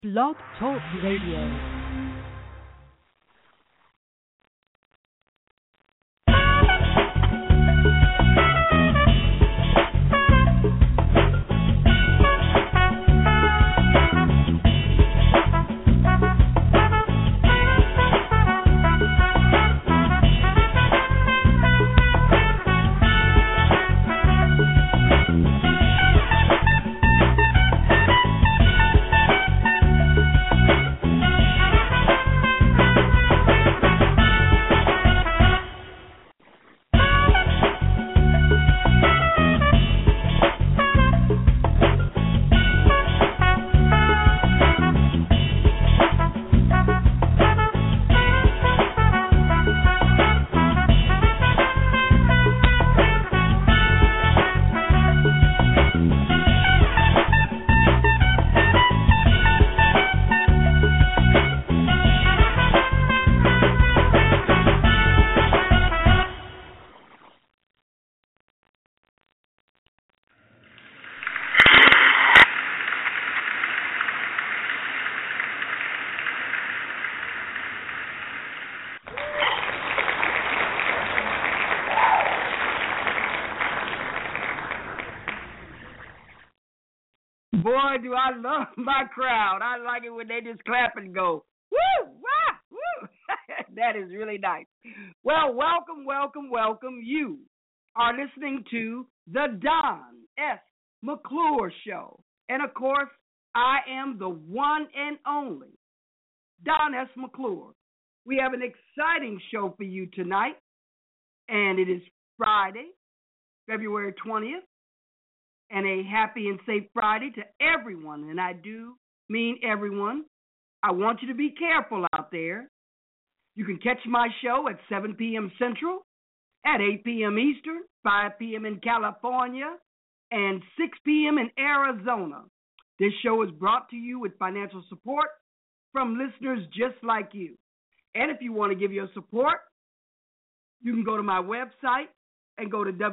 Blog Talk Radio. Boy, do I love my crowd. I like it when they just clap and go, woo, wah, woo. That is really nice. Well, welcome. You are listening to the Don S. McClure Show. And, of course, I am the one and only Don S. McClure. We have an exciting show for you tonight, and it is Friday, February 20th. And a happy and safe Friday to everyone, and I do mean everyone. I want you to be careful out there. You can catch my show at 7 p.m. Central, at 8 p.m. Eastern, 5 p.m. in California, and 6 p.m. in Arizona. This show is brought to you with financial support from listeners just like you. And if you want to give your support, you can go to my website and go to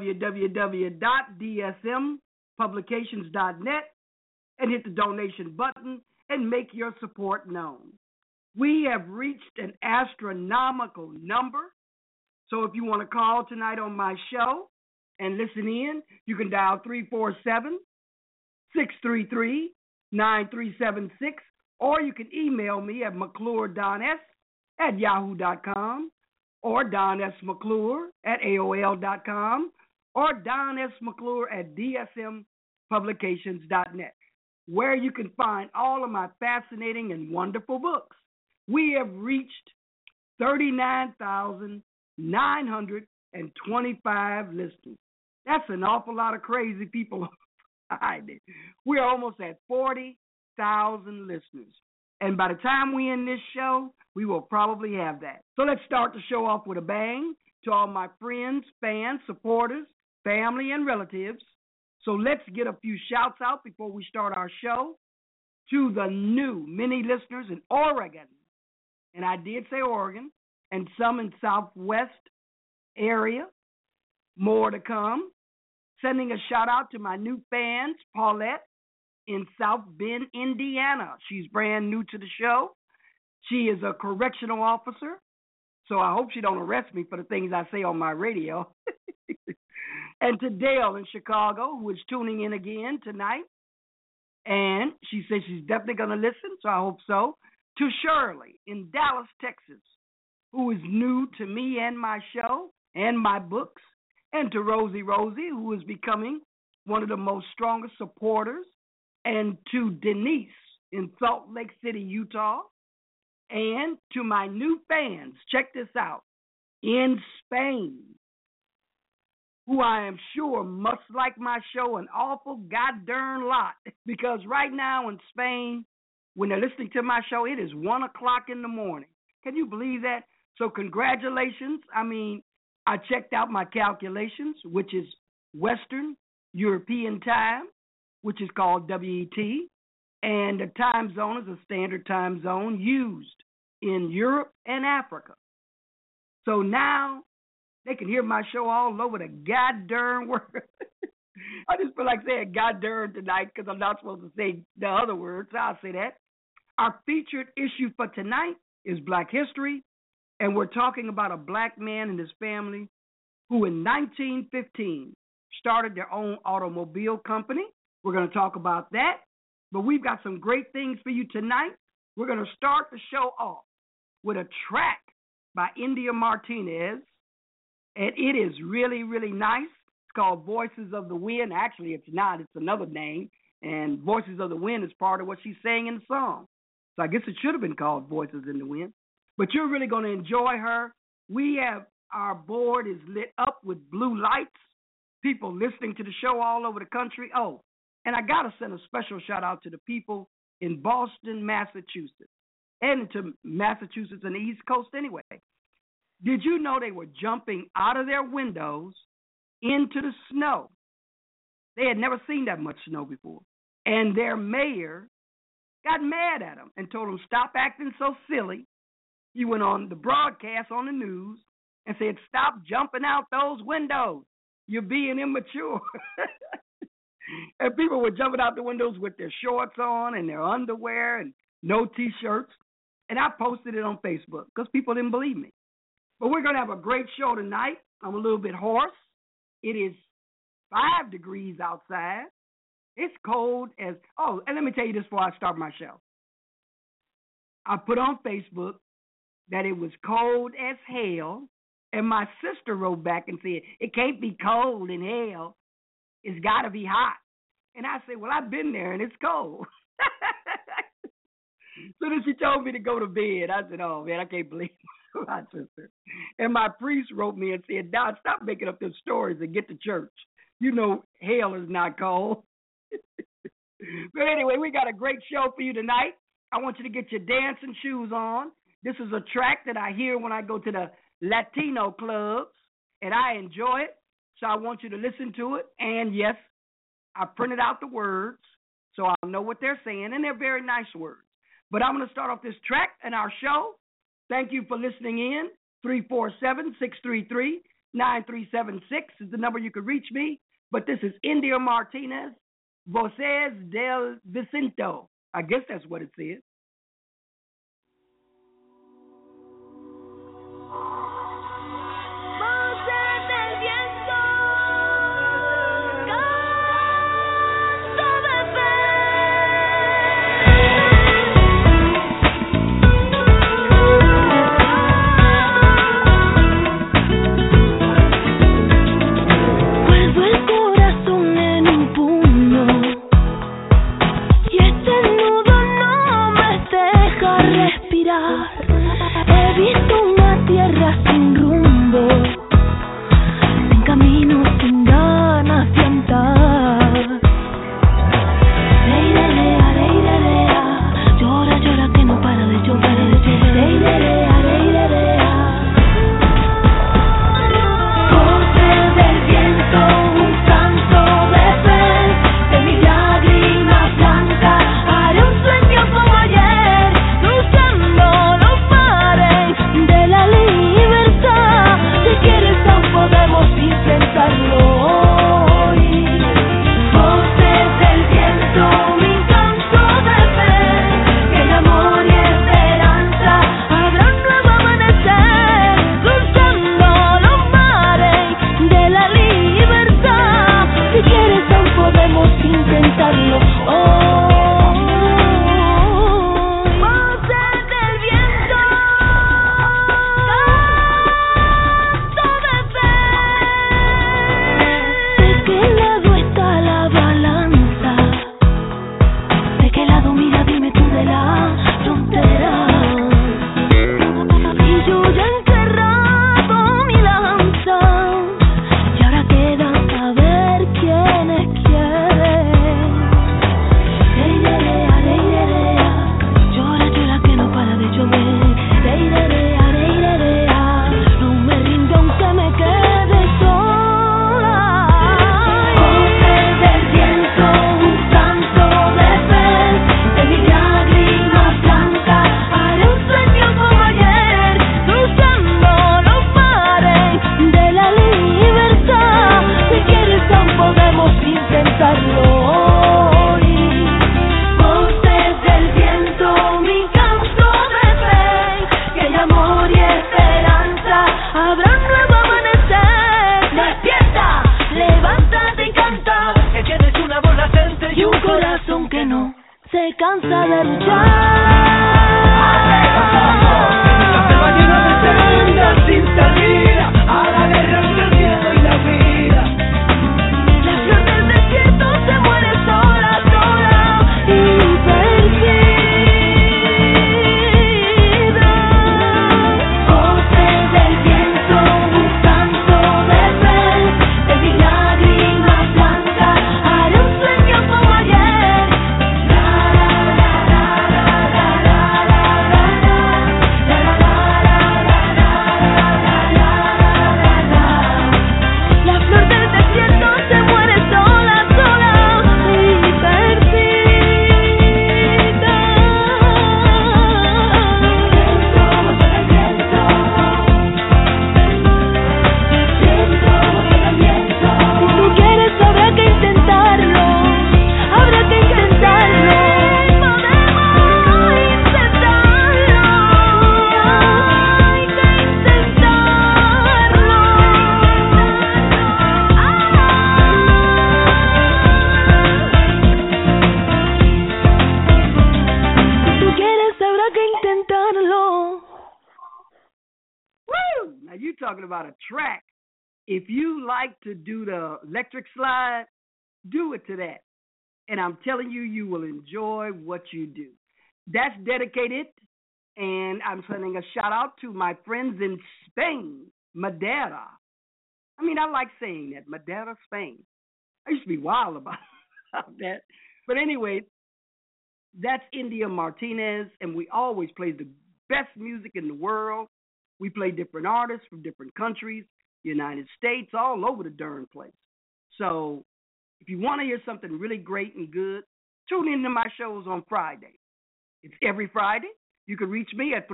www.dsm.com. publications.net and hit the donation button and make your support known. We have reached an astronomical number, so if you want to call tonight on my show and listen in, you can dial 347-633-9376, or you can email me at mccluredons@yahoo.com or donsmcclure@aol.com or donsmcclure@dsmpublications.net, where you can find all of my fascinating and wonderful books. We have reached 39,925 listeners. That's an awful lot of crazy people. We're almost at 40,000 listeners. And by the time we end this show, we will probably have that. So let's start the show off with a bang to all my friends, fans, supporters, family, and relatives. So let's get a few shouts out before we start our show to the new many listeners in Oregon, and I did say Oregon, and some in Southwest area, more to come. Sending a shout out to my new fans, Paulette in South Bend, Indiana. She's brand new to the show. She is a correctional officer, so I hope she don't arrest me for the things I say on my radio. And to Dale in Chicago, who is tuning in again tonight. And she says she's definitely going to listen, so I hope so. To Shirley in Dallas, Texas, who is new to me and my show and my books. And to Rosie, who is becoming one of the most strongest supporters. And to Denise in Salt Lake City, Utah. And to my new fans, check this out, in Spain, who I am sure must like my show an awful goddamn lot, because right now in Spain, when they're listening to my show, it is 1 o'clock in the morning. Can you believe that? So congratulations. I mean, I checked out my calculations, which is Western European time, which is called WET, and the time zone is a standard time zone used in Europe and Africa. So now they can hear my show all over the goddamn world. I just feel like saying goddamn tonight because I'm not supposed to say the other words. I'll say that. Our featured issue for tonight is Black History, and we're talking about a black man and his family who in 1915 started their own automobile company. We're going to talk about that, but we've got some great things for you tonight. We're going to start the show off with a track by India Martinez, and it is really, really nice. It's called Voices of the Wind. Actually, it's not. It's another name, and Voices of the Wind is part of what she's saying in the song. So I guess it should have been called Voices in the Wind. But you're really going to enjoy her. Our board is lit up with blue lights, people listening to the show all over the country. Oh, and I got to send a special shout out to the people in Boston, Massachusetts, and to Massachusetts and the East Coast anyway. Did you know they were jumping out of their windows into the snow? They had never seen that much snow before. And their mayor got mad at them and told them, stop acting so silly. He went on the broadcast on the news and said, stop jumping out those windows. You're being immature. And people were jumping out the windows with their shorts on and their underwear and no T-shirts. And I posted it on Facebook because people didn't believe me. But we're going to have a great show tonight. I'm a little bit hoarse. It is 5 degrees outside. It's cold as, oh, and let me tell you this before I start my show. I put on Facebook that it was cold as hell, and my sister wrote back and said, it can't be cold in hell. It's got to be hot. And I said, well, I've been there, and it's cold. So then she told me to go to bed. I said, oh, man, I can't believe my sister. And my priest wrote me and said, Don, stop making up those stories and get to church. You know hell is not cold. But anyway, we got a great show for you tonight. I want you to get your dancing shoes on. This is a track that I hear when I go to the Latino clubs, and I enjoy it. So I want you to listen to it. And, yes, I printed out the words so I'll know what they're saying, and they're very nice words. But I'm going to start off this track in our show. Thank you for listening in. 347-633-9376 is the number you can reach me. But this is India Martinez, Voces del Vicinto. I guess that's what it says. Libertad. Now you talking about a track. If you like to do the electric slide, do it to that. And I'm telling you, you will enjoy what you do. That's dedicated, and I'm sending a shout out to my friends in Spain, Madeira. I mean, I like saying that, Madeira, Spain. I used to be wild about that. But anyway, that's India Martinez, and we always play the best music in the world. We play different artists from different countries, United States, all over the darn place. So if you want to hear something really great and good, tune into my shows on Friday. It's every Friday. You can reach me at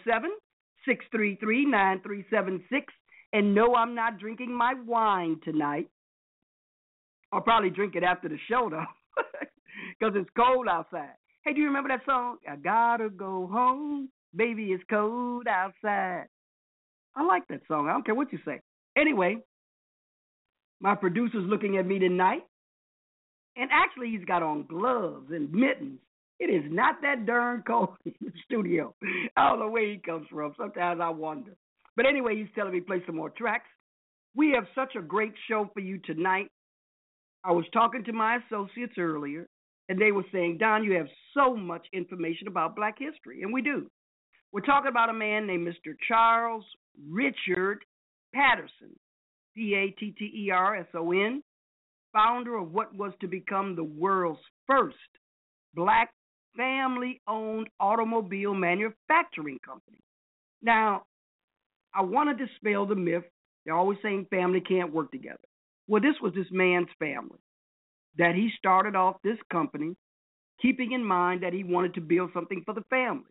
347-633-9376. And no, I'm not drinking my wine tonight. I'll probably drink it after the show, though, because it's cold outside. Hey, do you remember that song? I gotta go home, baby, it's cold outside. I like that song. I don't care what you say. Anyway, my producer's looking at me tonight, and actually he's got on gloves and mittens. It is not that darn cold in the studio. I don't know where he comes from. Sometimes I wonder. But anyway, he's telling me to play some more tracks. We have such a great show for you tonight. I was talking to my associates earlier, and they were saying, Don, you have so much information about Black history, and we do. We're talking about a man named Mr. Charles Richard Patterson, Patterson, founder of what was to become the world's first Black family-owned automobile manufacturing company. Now, I want to dispel the myth. They're always saying family can't work together. Well, this was this man's family that he started off this company, keeping in mind that he wanted to build something for the family.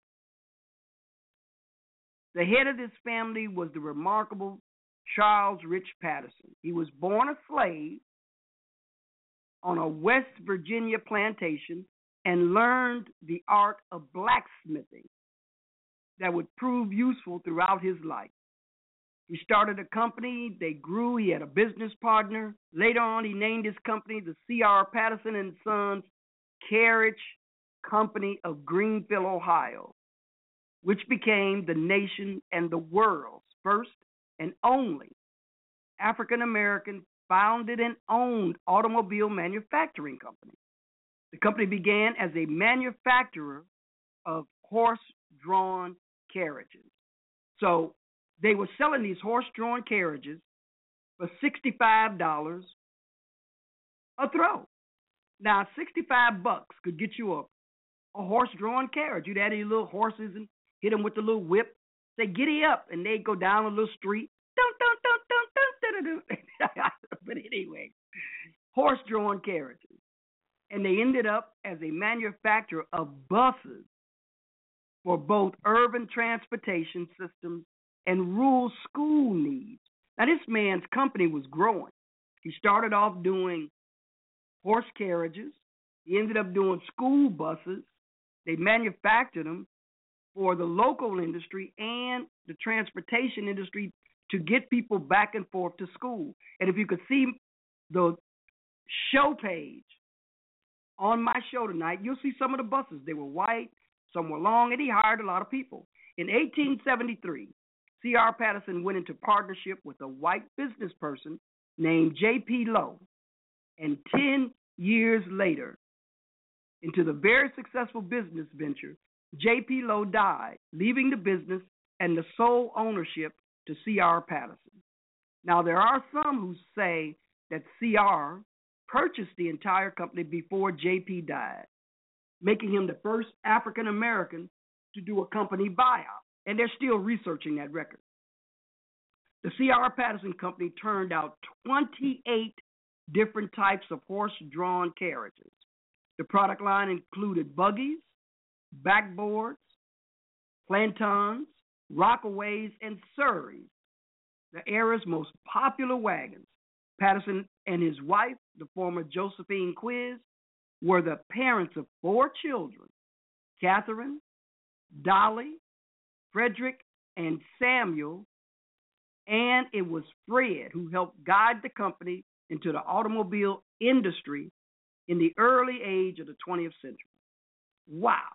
The head of this family was the remarkable Charles Rich Patterson. He was born a slave on a West Virginia plantation and learned the art of blacksmithing that would prove useful throughout his life. He started a company, they grew, he had a business partner. Later on, he named his company the C.R. Patterson and Sons Carriage Company of Greenville, Ohio, which became the nation and the world's first and only African-American founded and owned automobile manufacturing company. The company began as a manufacturer of horse-drawn carriages. So they were selling these horse-drawn carriages for $65 a throw. Now, $65 could get you a horse-drawn carriage. You'd add your little horses and hit them with the little whip. Say, giddy up, and they'd go down a little street. But anyway, horse-drawn carriages. And they ended up as a manufacturer of buses for both urban transportation systems and rural school needs. Now, this man's company was growing. He started off doing horse carriages. He ended up doing school buses. They manufactured them for the local industry and the transportation industry to get people back and forth to school. And if you could see the show page on my show tonight, you'll see some of the buses. They were white, some were long, and he hired a lot of people. In 1873, C.R. Patterson went into partnership with a white business person named J.P. Lowe. And 10 years later, into the very successful business venture, J.P. Lowe died, leaving the business and the sole ownership to C.R. Patterson. Now, there are some who say that C.R. purchased the entire company before J.P. died, making him the first African American to do a company buyout. And they're still researching that record. The C.R. Patterson Company turned out 28 different types of horse-drawn carriages. The product line included buggies, backboards, plantons, rockaways, and surreys, the era's most popular wagons. Patterson and his wife, the former Josephine Quiz, were the parents of 4 children, Catherine, Dolly, Frederick, and Samuel, and it was Fred who helped guide the company into the automobile industry in the early age of the 20th century. Wow.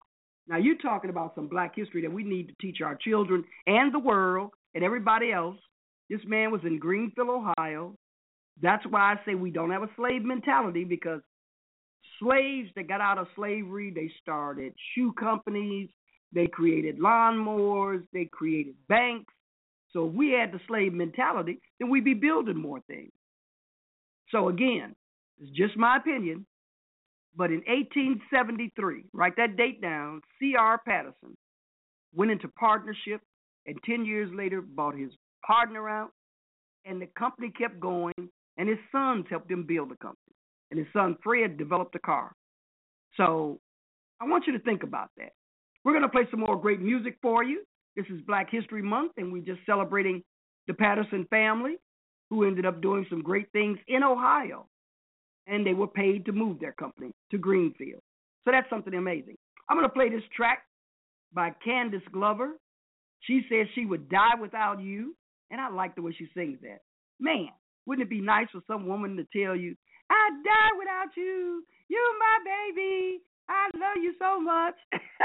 Now, you're talking about some black history that we need to teach our children and the world and everybody else. This man was in Greenfield, Ohio. That's why I say we don't have a slave mentality, because slaves that got out of slavery, they started shoe companies, they created lawnmowers, they created banks. So if we had the slave mentality, then we'd be building more things. So again, it's just my opinion, but in 1873, write that date down, C.R. Patterson went into partnership and 10 years later bought his partner out, and the company kept going, and his sons helped him build the company. And his son Fred developed a car. So I want you to think about that. We're going to play some more great music for you. This is Black History Month, and we're just celebrating the Patterson family, who ended up doing some great things in Ohio. And they were paid to move their company to Greenfield. So that's something amazing. I'm going to play this track by Candace Glover. She says she would die without you, and I like the way she sings that. Man, wouldn't it be nice for some woman to tell you, I'd die without you. You're my baby. I love you so much.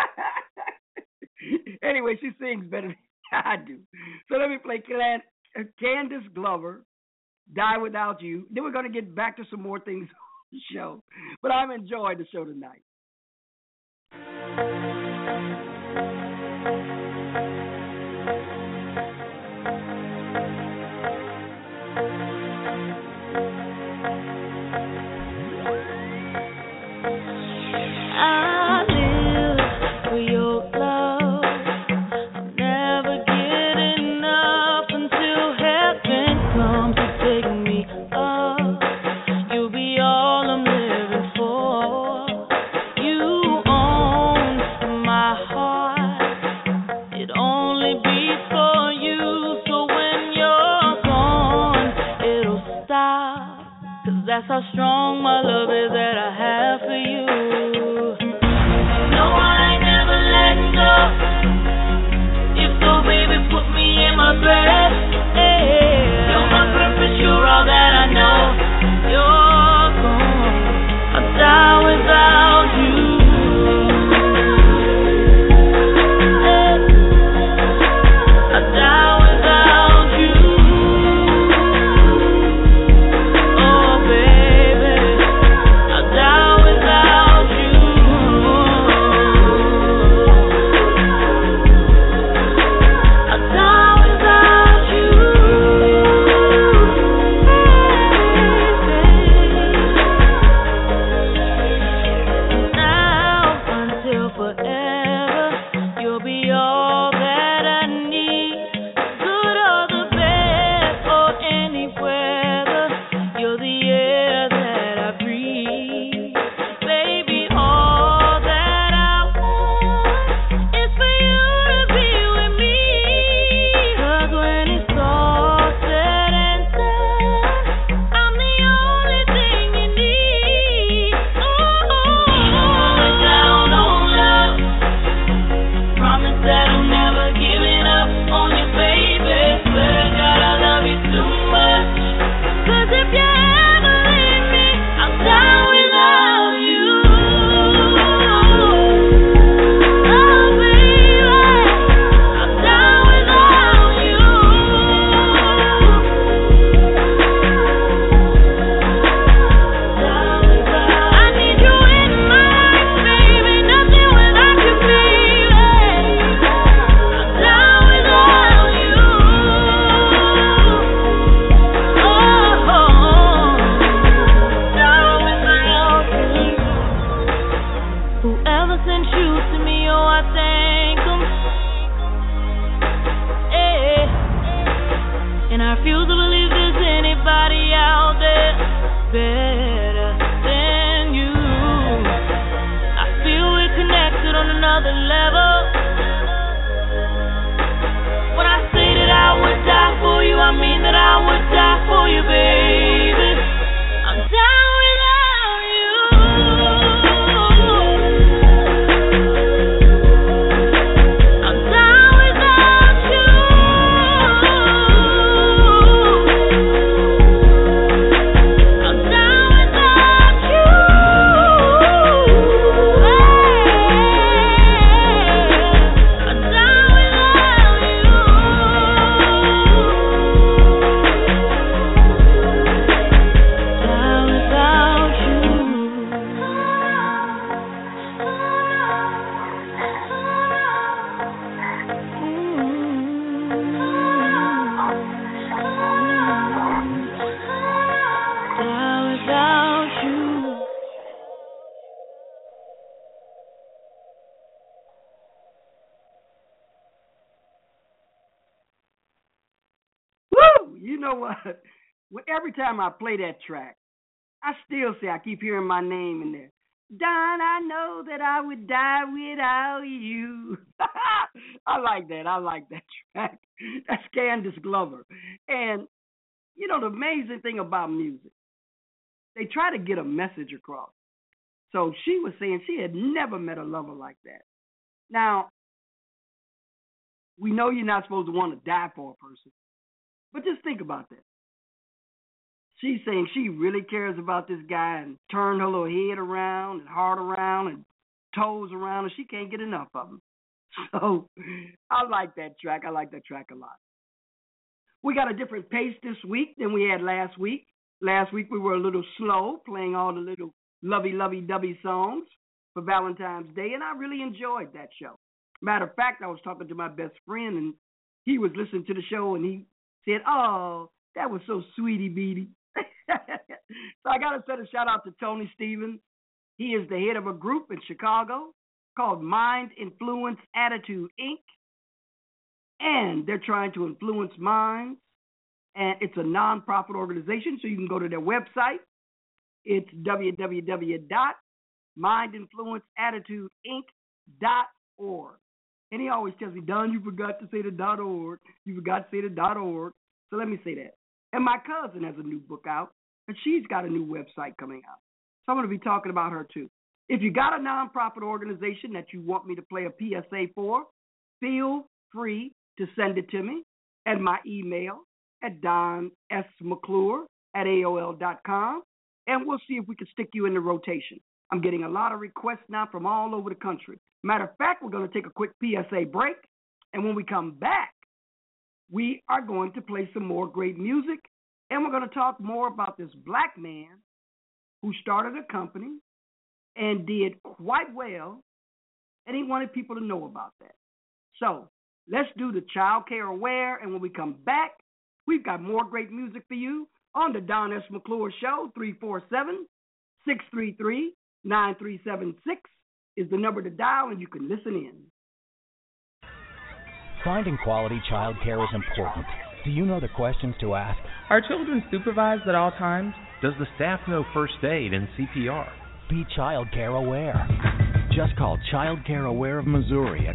Anyway, she sings better than I do. So let me play Candace Glover, Die Without You. Then we're going to get back to some more things on the show. But I'm enjoying the show tonight. That's how strong my love is that I have for you. No, I ain't never letting go. If so, baby, put me in my bed. Hey, you're my purpose, you're all that I know. You're gone, I'll die without you. I'll die without you. Oh, baby, I'll die without you. You know what? Every time I play that track, I still say I keep hearing my name in there. Don, I know that I would die without you. I like that. I like that track. That's Candace Glover. And, you know, the amazing thing about music, they try to get a message across. So she was saying she had never met a lover like that. Now, we know you're not supposed to want to die for a person, but just think about that. She's saying she really cares about this guy and turned her little head around and heart around and toes around, and she can't get enough of him. So I like that track. I like that track a lot. We got a different pace this week than we had last week. Last week we were a little slow, playing all the little lovey-dovey songs for Valentine's Day, and I really enjoyed that show. Matter of fact, I was talking to my best friend, and he was listening to the show, and he said, "Oh, that was so sweetie-beaty." So I got to send a shout-out to Tony Stevens. He is the head of a group in Chicago called Mind Influence Attitude, Inc., and they're trying to influence minds, and it's a nonprofit organization, so you can go to their website. It's www.mindinfluenceattitudeinc.org. And he always tells me, Don, you forgot to say the .org. You forgot to say the .org. So let me say that. And my cousin has a new book out, and she's got a new website coming out. So I'm going to be talking about her too. If you got a nonprofit organization that you want me to play a PSA for, feel free to send it to me at my email at donsmcclure@aol.com, and we'll see if we can stick you in the rotation. I'm getting a lot of requests now from all over the country. Matter of fact, we're going to take a quick PSA break, and when we come back, we are going to play some more great music, and we're going to talk more about this black man who started a company and did quite well, and he wanted people to know about that. So let's do the Child Care Aware, and when we come back, we've got more great music for you on the Don S. McClure Show. 347-633-9376 is the number to dial, and you can listen in. Finding quality child care is important. Do you know the questions to ask? Are children supervised at all times? Does the staff know first aid and CPR? Be child care aware. Just call Child Care Aware of Missouri at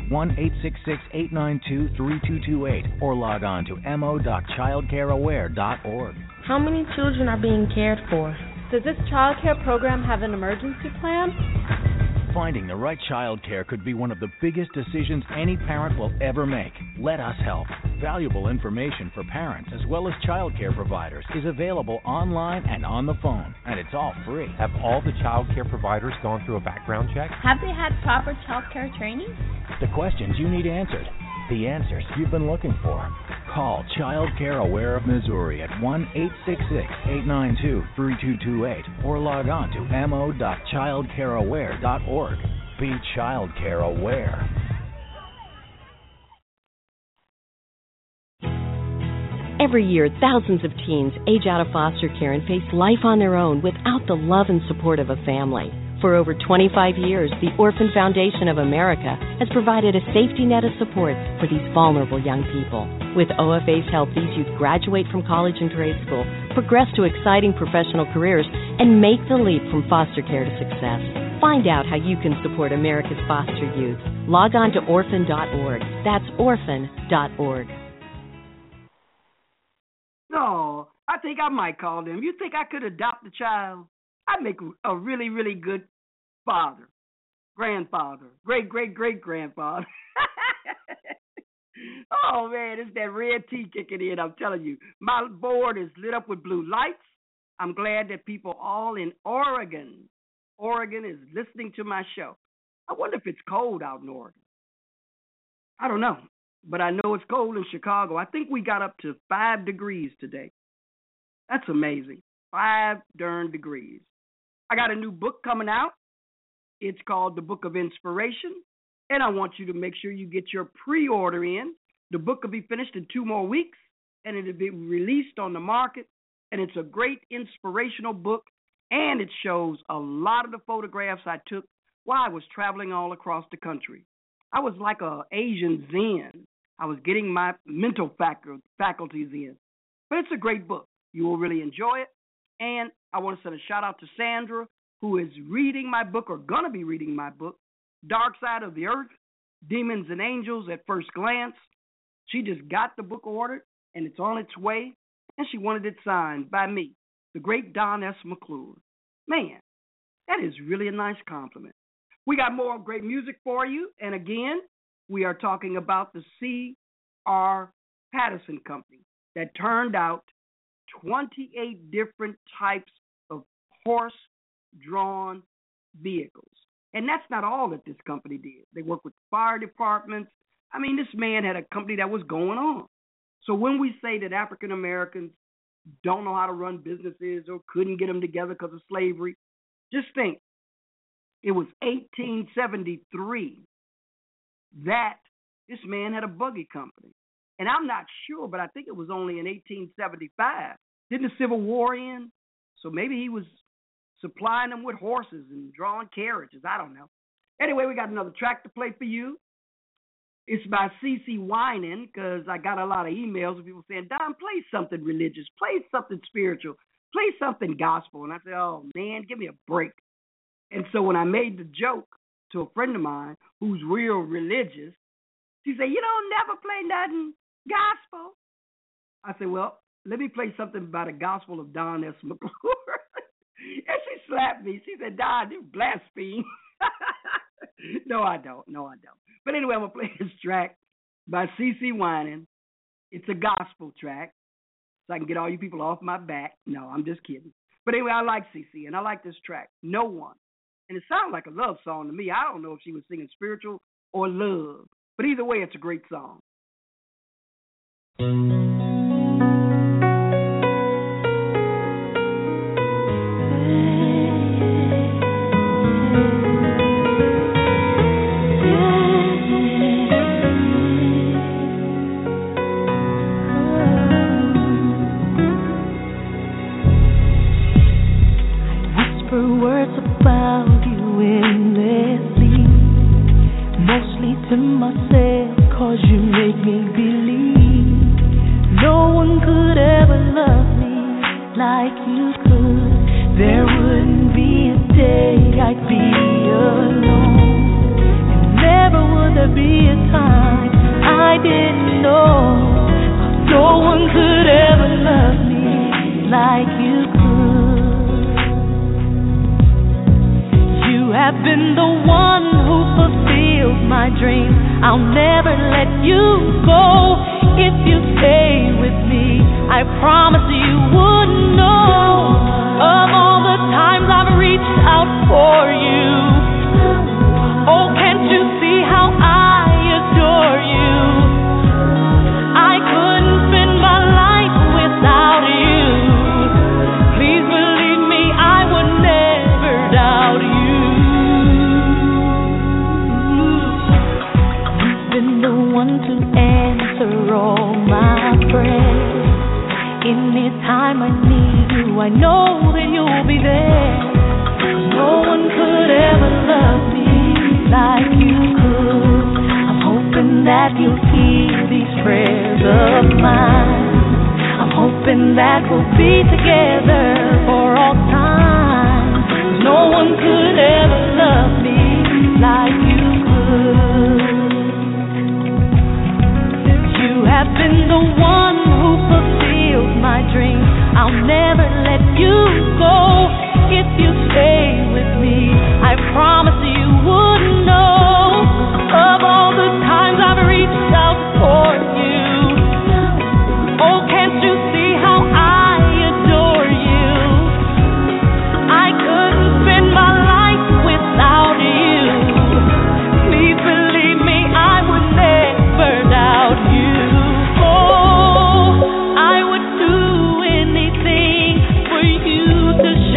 1-866-892-3228 or log on to mo.childcareaware.org. How many children are being cared for? Does this child care program have an emergency plan? Finding the right child care could be one of the biggest decisions any parent will ever make. Let us help. Valuable information for parents as well as child care providers is available online and on the phone, and it's all free. Have all the child care providers gone through a background check? Have they had proper child care training? The questions you need answered. The answers you've been looking for. Call Child Care Aware of Missouri at 1-866-892-3228 or log on to mo.childcareaware.org. Be child care aware. Every year, thousands of teens age out of foster care and face life on their own without the love and support of a family. For over 25 years, the Orphan Foundation of America has provided a safety net of support for these vulnerable young people. With OFA's help, these youth graduate from college and grade school, progress to exciting professional careers, and make the leap from foster care to success. Find out how you can support America's foster youth. Log on to orphan.org. That's orphan.org. No, I think I might call them. You think I could adopt a child? I'd make a really, really good father, grandfather, great-great-great-grandfather. Oh, man, it's that red tea kicking in, I'm telling you. My board is lit up with blue lights. I'm glad that people all in Oregon is listening to my show. I wonder if it's cold out in Oregon. I don't know, but I know it's cold in Chicago. I think we got up to 5 degrees today. That's amazing. 5 darn degrees. I got a new book coming out. It's called The Book of Inspiration, and I want you to make sure you get your pre-order in. The book will be finished in 2 more weeks, and it'll be released on the market, and it's a great inspirational book, and it shows a lot of the photographs I took while I was traveling all across the country. I was like an Asian Zen. I was getting my mental faculties in. But it's a great book. You will really enjoy it. And I want to send a shout out to Sandra, who is reading my book or going to be reading my book, Dark Side of the Earth, Demons and Angels at First Glance. She just got the book ordered, and it's on its way, and she wanted it signed by me, the great Don S. McClure. Man, that is really a nice compliment. We got more great music for you, and again, we are talking about the C.R. Patterson Company that turned out 28 different types of horse-drawn vehicles. And that's not all that this company did. They worked with fire departments. I mean, this man had a company that was going on. So when we say that African Americans don't know how to run businesses or couldn't get them together because of slavery, just think, it was 1873 that this man had a buggy company. And I'm not sure, but I think it was only in 1875. Didn't the Civil War end? So maybe he was supplying them with horses and drawing carriages. I don't know. Anyway, we got another track to play for you. It's by CeCe Winans, because I got a lot of emails of people saying, Don, play something religious, play something spiritual, play something gospel. And I said, oh, man, give me a break. And so when I made the joke to a friend of mine who's real religious, she said, you don't never play nothing gospel. I said, well, let me play something by the gospel of Don S. McClure. And she slapped me. She said, Don, you blaspheme. No, I don't. But anyway, I'm going to play this track by CeCe Winans. It's a gospel track, so I can get all you people off my back. No, I'm just kidding. But anyway, I like CeCe, and I like this track, No One. And it sounds like a love song to me. I don't know if she was singing spiritual or love. But either way, it's a great song. To myself, 'cause you make me believe no one could ever love me like you could. There wouldn't be a day I'd be alone, and never would there be a time I didn't know. 'Cause no one could ever love me like you could. You have been the one who fulfilled my dreams. I'll never let you go. If you stay with me, I promise you wouldn't know of all the times I've reached out for you. Oh, can't you see how I adore you? I couldn't spend my life without you. Please believe me, I would never doubt you. The one to answer all my prayers. Any time I need you, I know that you'll be there. No one could ever love me like you could. I'm hoping that you'll hear these prayers of mine. I'm hoping that we'll be together for all time. No one could ever love me like you could. You have been the one who fulfilled my dreams. I'll never let you go. If you stay with me, I promise you wouldn't know of all the times I've reached out for you. Oh, can't you see how I adore you? I couldn't spend my life without you. Please believe me, I would never doubt you. To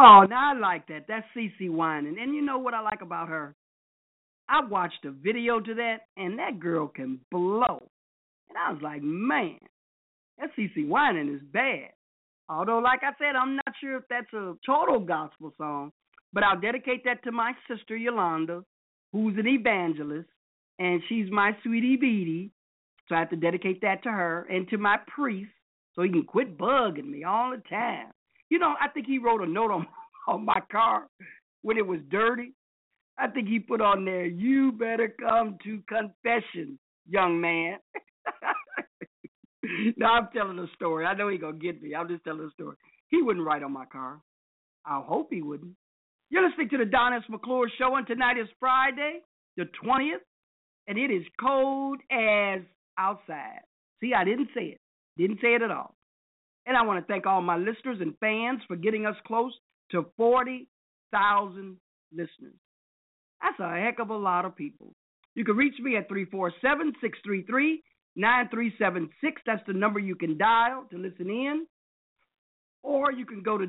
Oh, now I like that. That's CeCe Winans. And you know what I like about her? I watched a video to that, and that girl can blow. And I was like, man, that CeCe Winans is bad. Although, like I said, I'm not sure if that's a total gospel song, but I'll dedicate that to my sister Yolanda, who's an evangelist, and she's my sweetie beatie. So I have to dedicate that to her and to my priest so he can quit bugging me all the time. You know, I think he wrote a note on my car when it was dirty. I think he put on there, you better come to confession, young man. Now I'm telling a story. I know he's going to get me. I'm just telling a story. He wouldn't write on my car. I hope he wouldn't. You're listening to the Don S. McClure Show, and tonight is Friday, the 20th, and it is cold as outside. See, I didn't say it. Didn't say it at all. And I want to thank all my listeners and fans for getting us close to 40,000 listeners. That's a heck of a lot of people. You can reach me at 347-633-9376. That's the number you can dial to listen in. Or you can go to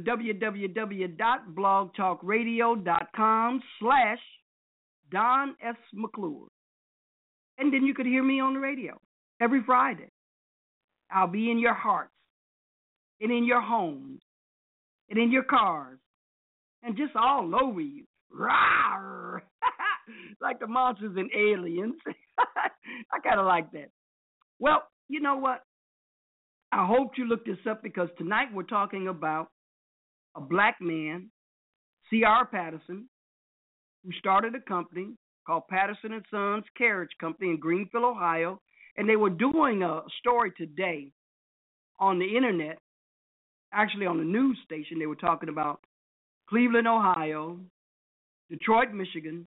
www.blogtalkradio.com/Don S. McClure. And then you could hear me on the radio every Friday. I'll be in your hearts and in your homes and in your cars and just all over you. Rawr! Like the monsters and aliens. I kind of like that. Well, you know what? I hope you look this up because tonight we're talking about a black man, C.R. Patterson, who started a company called Patterson & Sons Carriage Company in Greenfield, Ohio. And they were doing a story today on the internet, actually on the news station. They were talking about Cleveland, Ohio, Detroit, Michigan,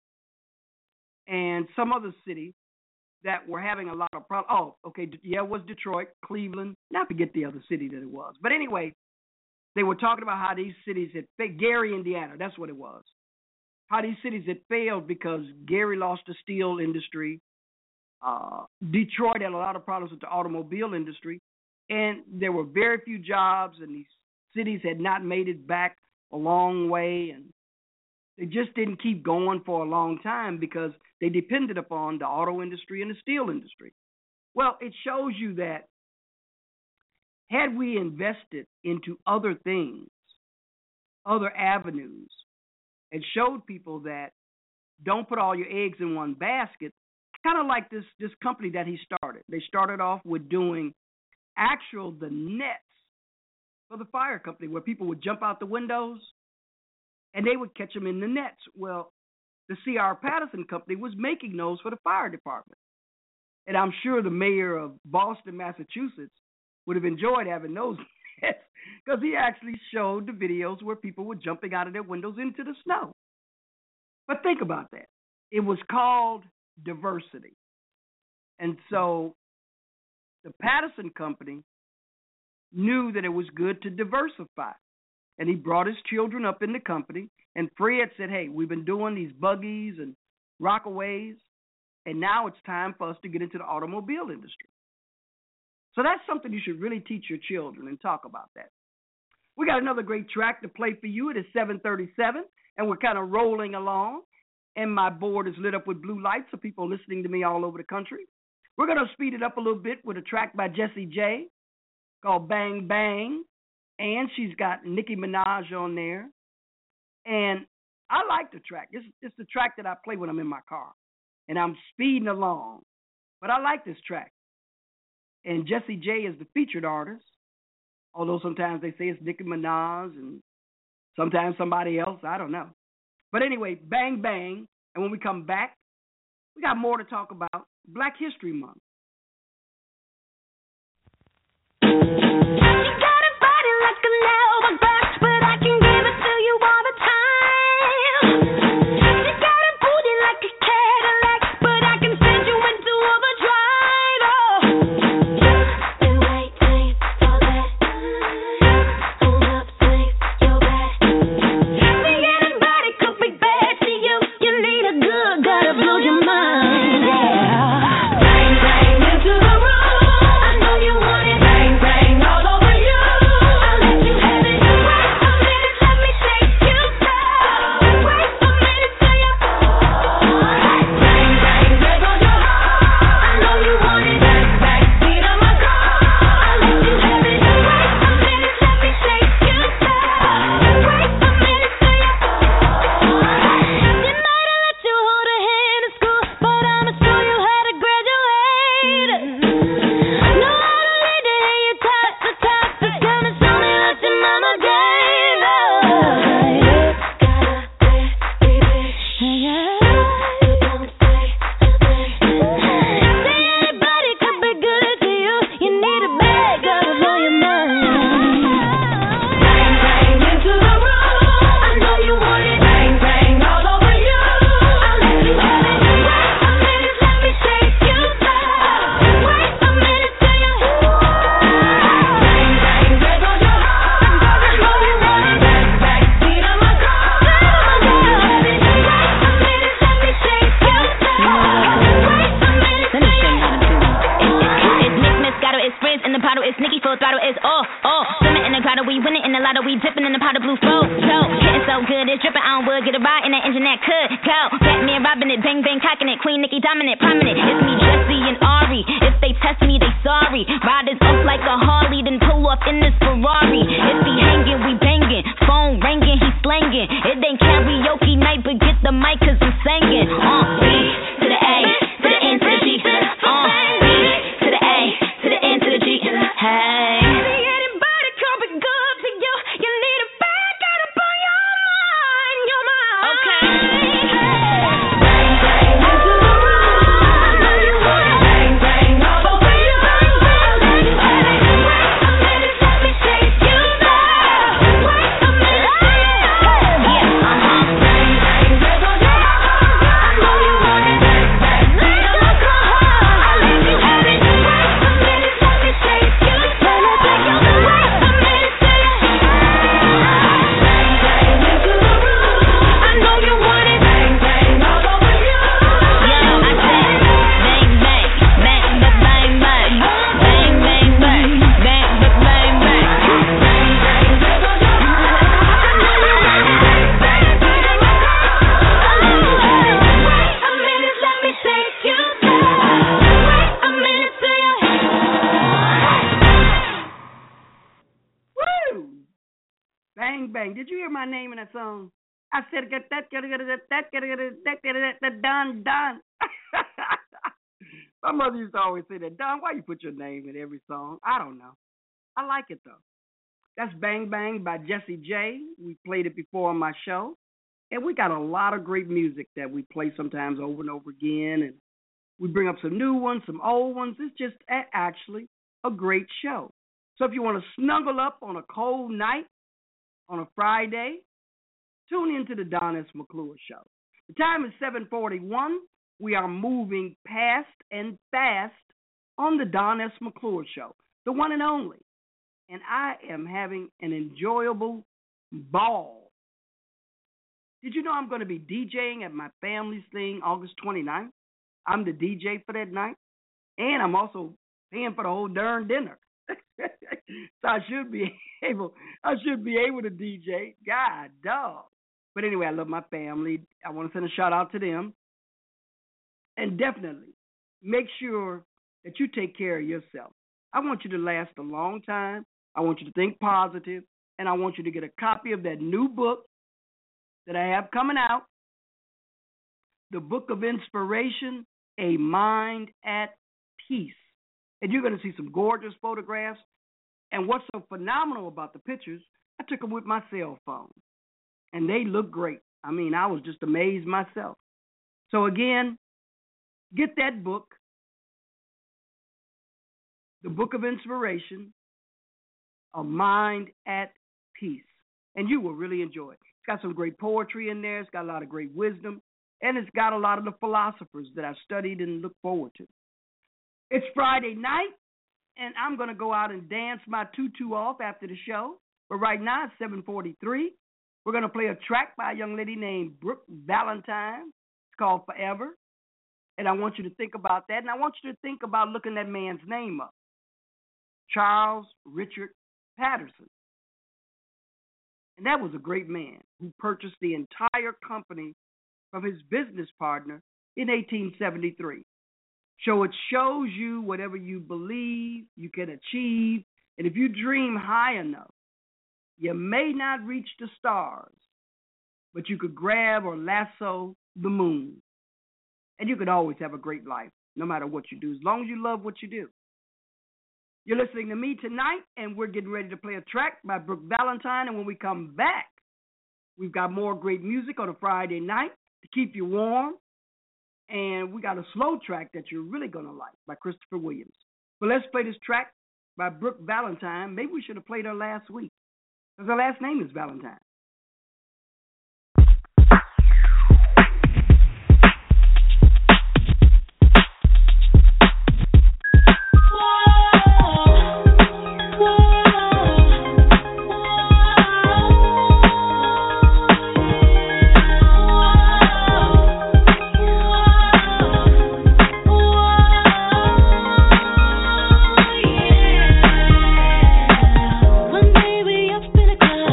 and some other cities that were having a lot of problems. Oh, okay, yeah, it was Detroit, Cleveland. Now I forget the other city that it was. But anyway, they were talking about how these cities had failed. Gary, Indiana, that's what it was. How these cities had failed because Gary lost the steel industry. Detroit had a lot of problems with the automobile industry. And there were very few jobs, and these cities had not made it back a long way. And they just didn't keep going for a long time because they depended upon the auto industry and the steel industry. Well, it shows you that had we invested into other things, other avenues, and showed people that don't put all your eggs in one basket, kind of like this company that he started. They started off with doing the nets for the fire company where people would jump out the windows and they would catch them in the nets. Well, the C.R. Patterson Company was making those for the fire department. And I'm sure the mayor of Boston, Massachusetts, would have enjoyed having those nets because he actually showed the videos where people were jumping out of their windows into the snow. But think about that. It was called diversity. And so the Patterson Company knew that it was good to diversify. And he brought his children up in the company. And Fred said, hey, we've been doing these buggies and Rockaways, and now it's time for us to get into the automobile industry. So that's something you should really teach your children and talk about that. We got another great track to play for you. It is 7:37, and we're kind of rolling along. And my board is lit up with blue lights, so people listening to me all over the country. We're going to speed it up a little bit with a track by Jessie J called Bang Bang. And she's got Nicki Minaj on there. And I like the track. It's the track that I play when I'm in my car. And I'm speeding along. But I like this track. And Jessie J is the featured artist. Although sometimes they say it's Nicki Minaj and sometimes somebody else. I don't know. But anyway, Bang Bang. And when we come back, we got more to talk about. Black History Month. Bang, bang into the room. I know you want it. Bang, bang all over you. lot of weed dipping in the pot of blue folk. So, getting so good, it's dripping on wood. Get a ride in that engine that could go. Batman robbing it, bang bang cocking it. Queen Nicki dominant, prominent. It's me, Jesse and Ari. If they test me, they sorry. Riders up like a Harley, then pull off in this Ferrari. If he hanging, we banging. Phone ringing, he slanging. It ain't karaoke night, but get the mic 'cause I'm singing. B to the A, to the N to the G. B to the A, to the N to the G. Hey. Anybody come be good to you? You need a bag, got up on your mind, your mind. Okay. Bang, bang, into the room. I know you wanna bang, bang, all the way around. Wait a minute, let me take you there. Wait a minute, yeah, bang, bang, let's go down. I know you want it, bang, bang, let's go hard. I let you have it. Wait a minute, let me take you there. Wait a minute, say it. Bang, bang, into the room. I know you want it, bang, bang, all over you. Yo, I said, bang, bang, bang, bang, bang, bang, bang, bang, bang, bang, bang, bang, bang, let's go down. I know you want it, bang, bang, put it back on. I let you have it. Wait a minute, let me take you there. Wait a minute, say it. Woo! Bang, bang. Did you hear my name in that song? I said, get that, Don. My mother used to always say that, Don, why you put your name in every song? I don't know. I like it, though. That's Bang Bang by Jessie J. We played it before on my show. And we got a lot of great music that we play sometimes over and over again. And we bring up some new ones, some old ones. It's just actually a great show. So if you want to snuggle up on a cold night on a Friday, tune into the Don S. McClure Show. The time is 7:41. We are moving past and fast on the Don S. McClure Show, the one and only. And I am having an enjoyable ball. Did you know I'm going to be DJing at my family's thing August 29th? I'm the DJ for that night. And I'm also paying for the whole darn dinner. So I should be able to DJ. God dog. But anyway, I love my family. I want to send a shout out to them. And definitely make sure that you take care of yourself. I want you to last a long time. I want you to think positive. And I want you to get a copy of that new book that I have coming out, The Book of Inspiration, A Mind at Peace. And you're going to see some gorgeous photographs. And what's so phenomenal about the pictures, I took them with my cell phone. And they look great. I mean, I was just amazed myself. So again, get that book, The Book of Inspiration, A Mind at Peace. And you will really enjoy it. It's got some great poetry in there. It's got a lot of great wisdom. And it's got a lot of the philosophers that I've studied and look forward to. It's Friday night, and I'm going to go out and dance my tutu off after the show. But right now, it's 7:43. We're going to play a track by a young lady named Brooke Valentine. It's called Forever. And I want you to think about that. And I want you to think about looking that man's name up. Charles Richard Patterson. And that was a great man who purchased the entire company from his business partner in 1873. So it shows you whatever you believe you can achieve. And if you dream high enough, you may not reach the stars, but you could grab or lasso the moon. And you could always have a great life, no matter what you do, as long as you love what you do. You're listening to me tonight, and we're getting ready to play a track by Brooke Valentine. And when we come back, we've got more great music on a Friday night to keep you warm. And we got a slow track that you're really going to like by Christopher Williams. But let's play this track by Brooke Valentine. Maybe we should have played her last week, because her last name is Valentine. One day we up in a club.